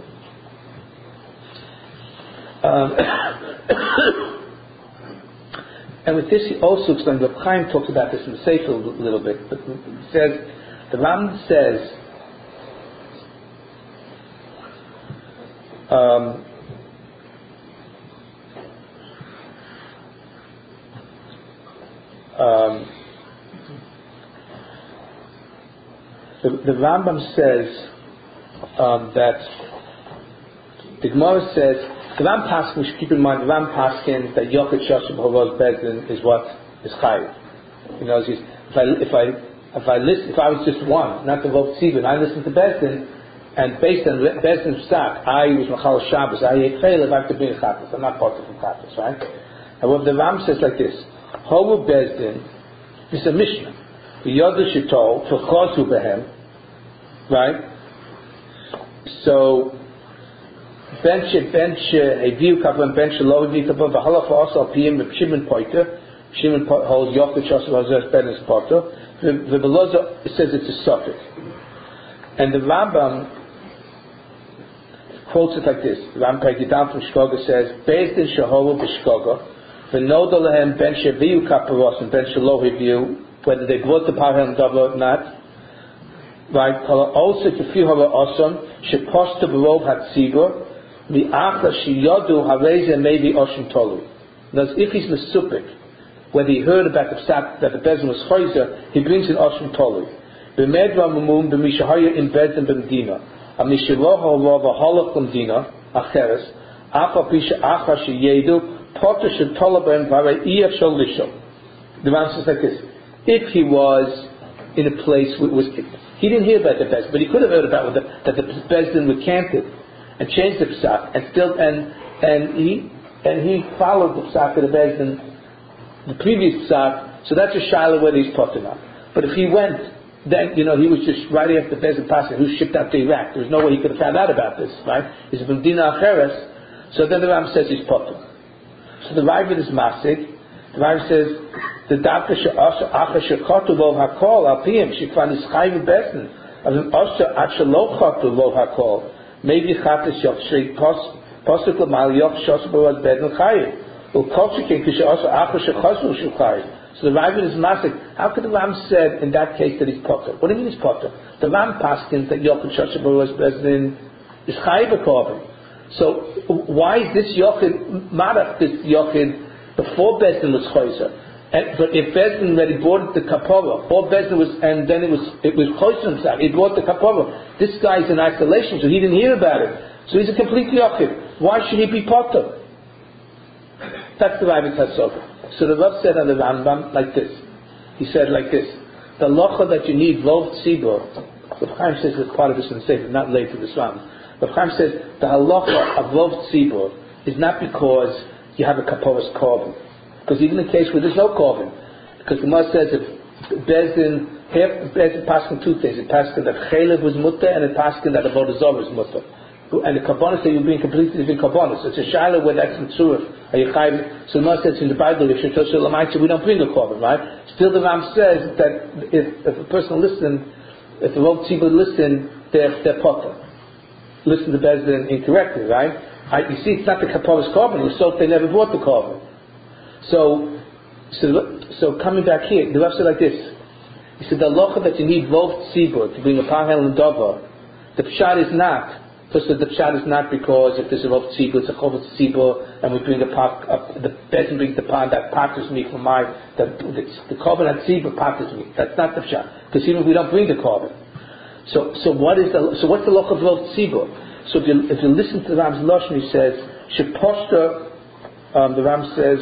and with this he also explained, Reb Chaim talks about this in the Sefer a little bit, but it says, the Ram says, the Rambam says that the Gemara says the Ram Paskin, we should keep in mind the Ram Paskin that Yochid Shashim Havos Bezdin is what is Chayiv. You know, if I was just one, not the Rov Tzibur, and I listened to Bezdin, and based on Bezdin's psak, I was Machal Shabbos, I ate Chaylev, I have to bring a Chatas. I'm not part of the Chatas, right? However, the Ram says like this: Hovu Bezdin is a Mishnah. Yoda Shitol for Chosu Behem, right? So bench Heviu Kaplan bench Lo Heviu Kaplan the Halacha also PM with Shimon Poiter. Shimon holds Yochid Shashav Hazar Benes Potter. The Beloza says it's a suffix, and the Rambam quotes it like this. The Rambam breaks it down from Shkoga says Bezdin Shahova B'Shkoga V'Noda Lehem bench Heviu Kaparos and bench Lo Heviu, whether they brought the Parhem Double or not. Right, also to feel how awesome, she posted Berov Hatzibur, the Acha Shiyodu Hareze maybe Oshim Tolu. Thus, if he's Mesupik, whether he heard about the psak that the Bezdin was Choizer, he brings in Oshim Tolu. B'medra Mumum b'mishahaya in Bezdin b'mdina, a mishiroha rova holach b'mdina, acheres, afa pisha acha sheyedu, potter shetola b'em v'arei iya shol lishol. The man says like this: if he was in a place where it was, he didn't hear about the Bezdin, but he could have heard about that the Bezdin recanted and changed the psak, and he followed the psak of the Bezdin, the previous psak. So that's a shaila whether he's potter now. But if he went, then he was just right after the Bezdin passing, who shipped out to Iraq. There was no way he could have found out about this, right? He's from Dina Acheres. So then the Ram says he's potter. So the Ravid is masig. The Ravid says the Dafka Acha Shekotu Vov Hakol Alpiyim Shekvan is Chayv Bezdin. As an Osher Acha Lo Chotu Vov Hakol. Maybe Chatas Yoch Shrei Pos Pasuk l'mal yoch shos b'roz bedin chayiv. U'kolchikin kishe also achar shechasu shul chayiv. So the Ravid is masik. How could the Ram said in that case that he's potter? What do you mean he's potter? The Ram paskins that yochid shos b'roz bedin is chayiv a korban. So why is this yochid marach, this yochid before Bezdin was choizer? But if Bezdin already bought the kapara, or Bezdin was, and then it was choizer himself, he bought the kapara. This guy's in isolation, so he didn't hear about it. So he's a complete yochid. Why should he be potter? That's the Ravid Hasoga. So the Rav said on the Rambam like this. He said like this: the locha that you need, vov tzibur. The Chaim says that part of this in the Sefer, not late to this Rambam. The Chaim says the halacha of vov tzibur is not because you have a kaporas korban, because even in the case where there's no korban, because the Gemara says if Bezdin paskin two things, it paskin that chelev was mutter and it paskin that avodah zarah was mutter. And the kabbalah say you're being completely different kabbalah. So it's a shiloh where that's mitzurah. Are you chayiv? So the Gemara says in the Bible, if you're toshel l'mayit, we don't bring a korban, right? Still, the Ram says that if a person listen, if the Rov Tzibur listen, they're potter. Listen to Bezdin incorrectly, right? You see, it's not the kapara's korban. It was so they never bought the korban. So coming back here, the Rav said like this. He said the halacha that you need Rov Tzibur to bring a pahel and davar. The pshat is not. First, the pshat is not because if there's a Rov Tzibur, it's a Chovat Tzibur, and we bring the Bezdin brings the pan that patters me from the korban at Tzibur patters me. That's not the pshat, because even we don't bring the korban. So what's the loch of Rov Tzibur? So if you listen to the Ram's lashon, he says sheposhta. The Ram says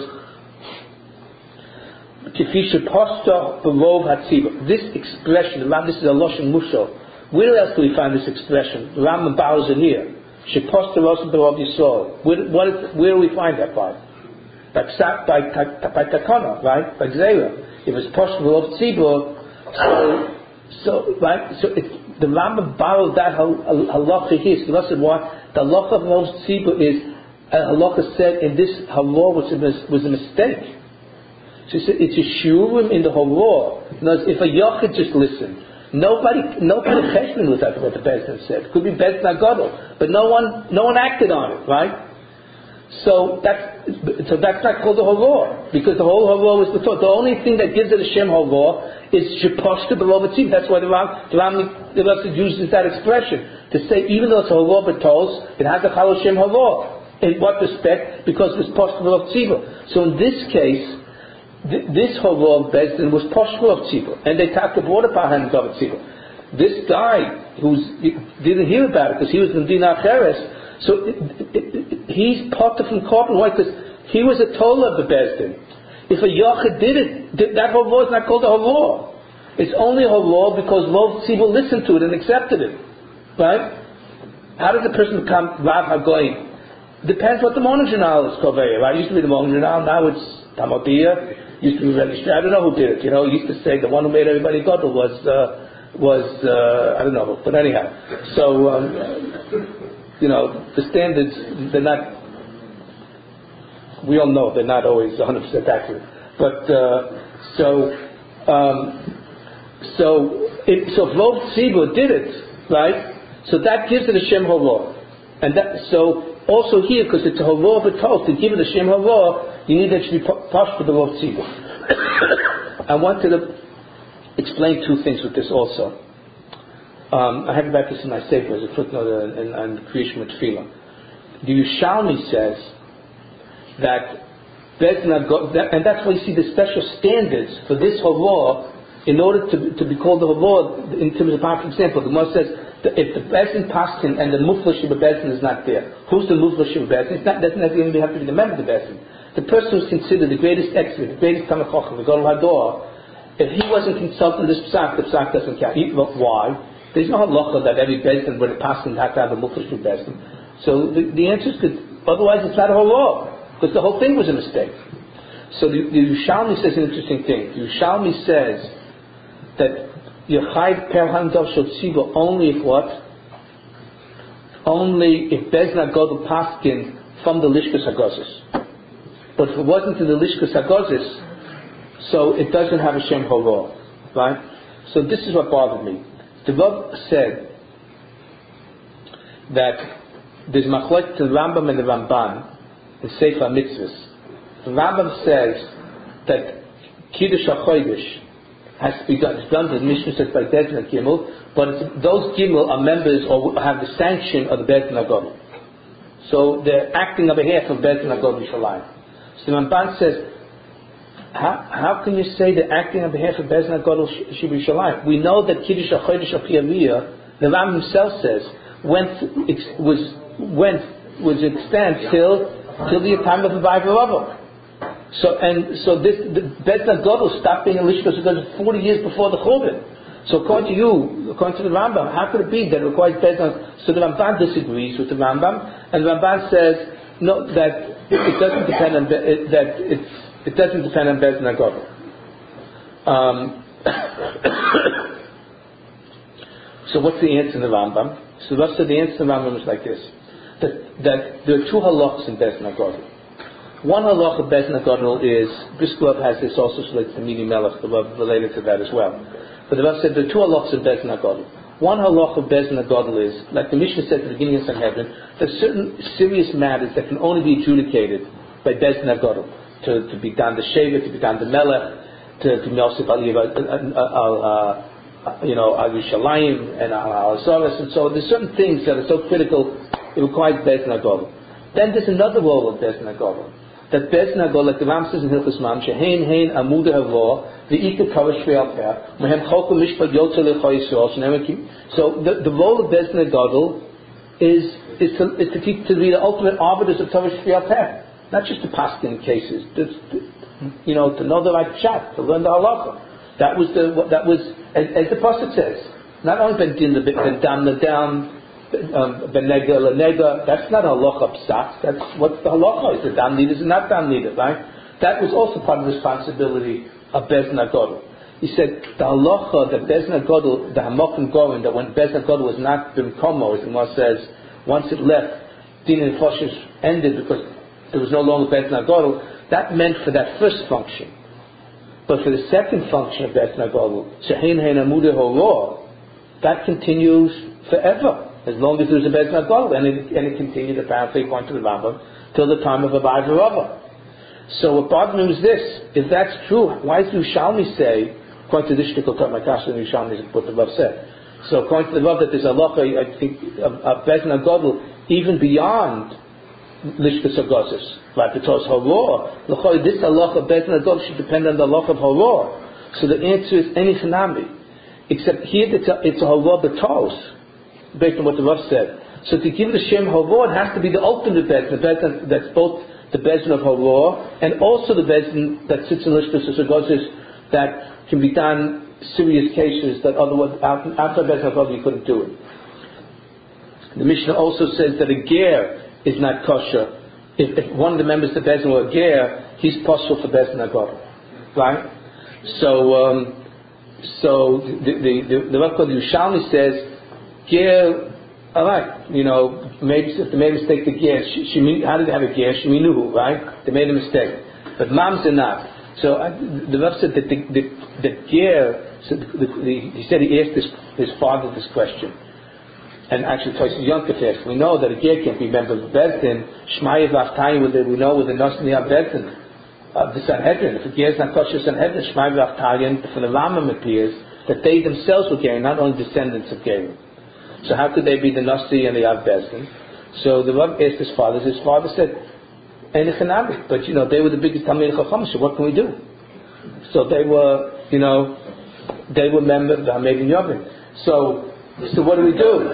kifi sheposhta b'rov hatzibur. This expression, the Ram, this is a lashon mushal. Where else do we find this expression? The Ram borrows it here. Sheposhta rosa b'rov yisrael. Where do we find that by? By takana, right? By gzeira. If it's poshta b'rov tzibur, so it's the Rambam borrowed that halacha here. So that's why the halacha of Rov Tzibur is halacha said in this halor was a mistake. So he said it's a shiurim in the halor. If a yochid just listened, nobody cheshbon with that what the Bezdin said. It could be Bezdin Agadol, but no one acted on it, right? So that's not called a halor, because the whole halor was the thought. The only thing that gives it a shem halor is sheposhta b'rov tzibur. That's why the Ram uses that expression to say even though it's a halor b'tos, it has a chal shem halor. In what respect? Because it was poshta b'rov tzibur. So in this case, this halor of Bezdin was poshta b'rov tzibur, and they talked about the pahan of tzibur. This guy didn't hear about it because he was in Dina Acheres. So he's potter from korban. Why? Because he was a tola of the Bezdin. If a yochid did it, that halor is not called a halor. It's only a halor because Rov Tzibur listened to it and accepted it. Right? How does a person become Rav HaGoyim? Depends what the morning journal is called. Right? It used to be the morning journal. Now it's Tamotia. Used to be registered. I don't know who did it. It used to say the one who made everybody godly was I don't know. But anyhow, so. The standards, they're not, we all know they're not always 100% accurate. But, so Rov Tzibur did it, right? So that gives it a Shem Halor. And so also here, because it's a Halor b'tos, to give it a Shem Halor, you need that to be posh for the Rov Tzibur. I wanted to explain two things with this also. I have about this in my sefer as a footnote and creation with tefillah. The Yerushalmi says that and that's why you see the special standards for this halor in order to be called the halor in terms of, for example, the Gemara says that if the Bezdin paskin and the muflash of the Bezdin is not there, who's the muflash of the Bezdin? It doesn't even have to be the member of the Bezdin. The person who's considered the greatest expert, the greatest Talmid Chacham, the Gadol Hador, if he wasn't consulting this psak, the psak doesn't count. Why? There's no halacha that every Bezdin where the paskin has to have a muflash of Bezdin. So the answer is good. Otherwise, it's not a halor, because the whole thing was a mistake. So the Yerushalmi says an interesting thing. The Yerushalmi says that Yechayv per handav shel tzibur only if what? Only if Bezdin Agadol paskin from the Lishkas Hagozis. But if it wasn't in the Lishkas Hagozis, so it doesn't have a Shem Halor. Right? So this is what bothered me. The Rav said that there's machlokes to the Rambam and the Ramban in Sefer Mitzvahs. The Rambam says that Kiddush HaChodesh has to be done. It's done, the Mishnah says, by Bezdin and Gimel, but those Gimel are members or have the sanction of the Bezdin HaGadol. So they're acting on behalf of Bezdin HaGadol Yishalayim. So the Ramban says, how can you say they're acting on behalf of Bezdin HaGadol Yishalayim? We know that Kiddush HaChodesh Apiyaviyah, the Rambam himself says, was extant till the time of the Vayva. So this the Bezdin HaGadol stopped being a Lishkas because 40 years before the Churban. So according to the Rambam, how could it be that it requires Bezdin? So the Ramban disagrees with the Rambam, and the Ramban says no, that it doesn't depend on it doesn't depend on Bezdin HaGadol. So what's the answer in the Rambam? So the answer in the Rambam is like this: that there are two halachas in Bezdin HaGadol. One halacha of Bezdin HaGadol is, Briskov has this also related to Mini Melech, the Rav related to that as well. But the Rav said there are two halachas of Bezdin HaGadol. One halacha of Bezdin HaGadol is, like the Mishnah said at the beginning of Sanhedrin, there's certain serious matters that can only be adjudicated by Bezdin HaGadol. To be done the Shevet, to be done the Melech, to be Yosef al Yerushalayim and al Azaras, and so there's certain things that are so critical, it requires Bezdin HaGadol. Then there's another role of Bezdin HaGadol. That Bezdin HaGadol, like the Ram says in Hilchos Mam, shehein amuda havo, v'ika karash ve'alpeh, mehem cholku mishpat yotze lecha Yisrael. So the role of Bezdin HaGadol is to teach, to be the ultimate arbiters of Torah ve'alpeh, not just to paskin cases, to know the right pshat, to learn the halacha. That was as the pasuk says, not only ben dam the dam. Benega lenega, that's not halacha psat. That's what the halacha is. The dam needed and not dam needed, right? That was also part of the responsibility of Bezdin HaGadol. He said the halacha that Bezdin HaGadol, the hamakim gorin, that when Bezdin HaGadol was not b'mkomo, as the Gemara says, once it left, din and foshes ended because there was no longer Bezdin HaGadol. That meant for that first function, but for the second function of Bezdin HaGadol, shehein hein amude horor, that continues forever. As long as there's a Bezdin HaGadol, and it continued apparently according to the Rambam till the time of Abai V'Rava. So what bothers me was this: if that's true, why does Yerushalmi say, according to this shtickle cut my kasha in Yerushalmi is what the Rav said? So according to the Rav, that there's a halacha, I think, of Bezdin HaGadol even beyond Lishkas HaGazos, right? Because Horor, this halacha of Bezdin HaGadol should depend on the halacha of Horor. So the answer is any chanami, except here it's a Horor b'tos, based on what the Rav said. So to give the Shem Horor, it has to be the ultimate Bezdin, that's both the Bezdin of Horor and also the Bezdin that sits in Lishkas HaGazos, that can be done serious cases that otherwise after Bezdin HaGadol you couldn't do it. The Mishnah also says that a ger is not kosher. If one of the members of the Bezdin were a ger, he's possible for Bezdin HaGadol, right? So the Rav called Yerushalmi says, ger, alright, maybe if they made a mistake, the ger, how did they have a ger? Sheminuhu, right? They made a mistake. But mamzer not. So the Rav said that the ger, he said he asked his father this question. And actually twice Yontif asked. We know that a ger can't be a member of the Bezdin. Shmaya v'aftayim, we know with the Nosni HaBezdin of the Sanhedrin. If a ger is not kosher Sanhedrin, Shmaya v'aftayim, from the Rambam appears that they themselves were ger, not only descendants of ger. So how could they be the Nasi and the Av Bezdin? So the Rav asked his father. His father said, "Ein echanami." But they were the biggest Talmidei Chacham. So what can we do? So they were members of Hamed Yavin. So what do we do?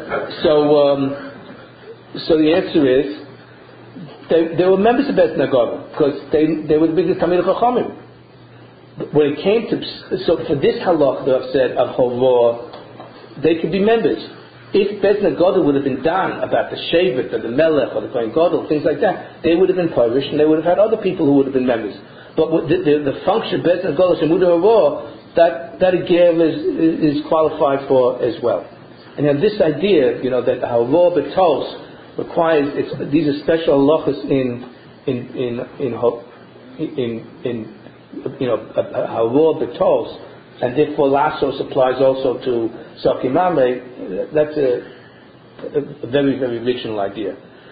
So the answer is they were members of Bezdin HaGadol because they were the biggest Talmidei Chachamim. When it came to for this halach that I've said of Horor, they could be members. If Bezdin HaGadol would have been done about the Shevet or the Melech or the Kohen Gadol, things like that, they would have been Polish and they would have had other people who would have been members. But the function of Bezdin HaGadol Shemudah Horor, that a ger is qualified for as well. And this idea, that the Horor B'tos requires these are special halachas in Horor B'tos, and therefore Lassos applies also to Sakimame. a very, very original idea.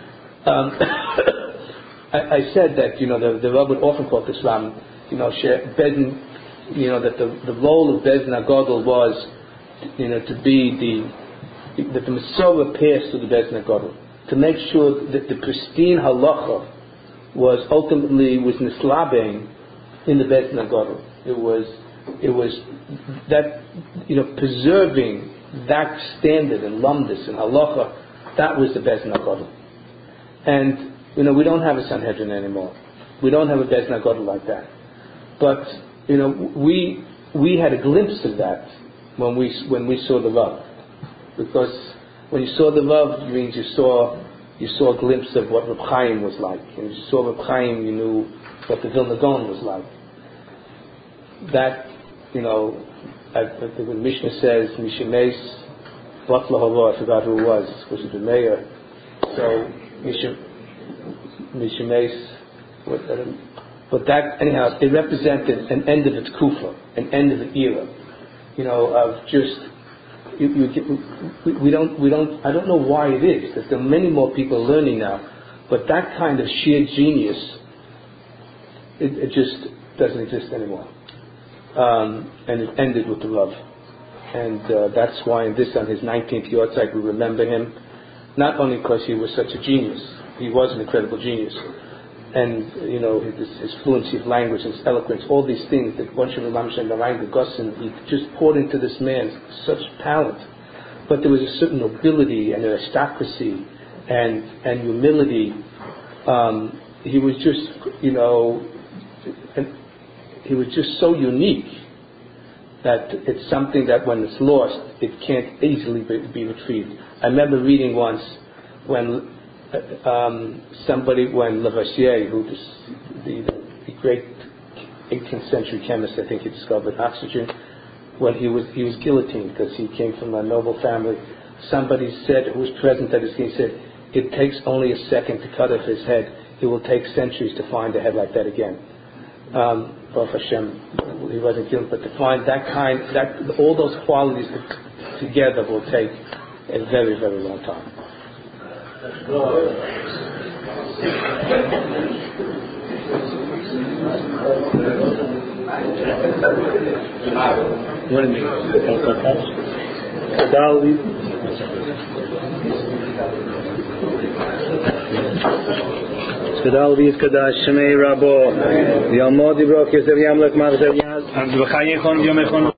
I said that, the Rav would often quote this Ram, Bezdin, that the role of Bezdin HaGadol was, to be that the Masorah passed to the Bezdin HaGadol, to make sure that the pristine halacha was nislabein in the Bezdin HaGadol. It was that, preserving that standard in lumdis and halacha, that was the Bezdin HaGadol. And we don't have a Sanhedrin anymore. We don't have a Bezdin HaGadol like that. But we had a glimpse of that when we saw the Rav, because when you saw the Rav, it means you saw a glimpse of what Reb Chaim was like. And you saw Reb Chaim, you knew what the Vilna Gaon was like. That when Mishnah says Mishimeis Batla Hava, I forgot who it was the mayor. So Mishimeis, but that anyhow, it represented an end of its kufa, an end of an era. Of just we don't. I don't know why it is that there are many more people learning now, but that kind of sheer genius, it just doesn't exist anymore. And it ended with the Rav, and that's why on his 19th Yortzeit we remember him, not only because he was such a genius, he was an incredible genius, and his fluency of language, his eloquence, all these things that one should remember. He just poured into this man such talent, but there was a certain nobility and aristocracy and humility. He was just he was just so unique that it's something that when it's lost, it can't easily be retrieved. I remember reading once when when Lavoisier, who the great 18th century chemist, I think he discovered oxygen, when he was guillotined because he came from a noble family. Somebody said, who was present at his guillotine, said, it takes only a second to cut off his head. It will take centuries to find a head like that again. Baruch Hashem, he wasn't killed, but to find all those qualities together will take a very, very long time. Gadal v'yitkadash Shemei Rabo Yalmod Yibro Kesev Yamlech Marzev Yaz and V'chayechon V'yomechon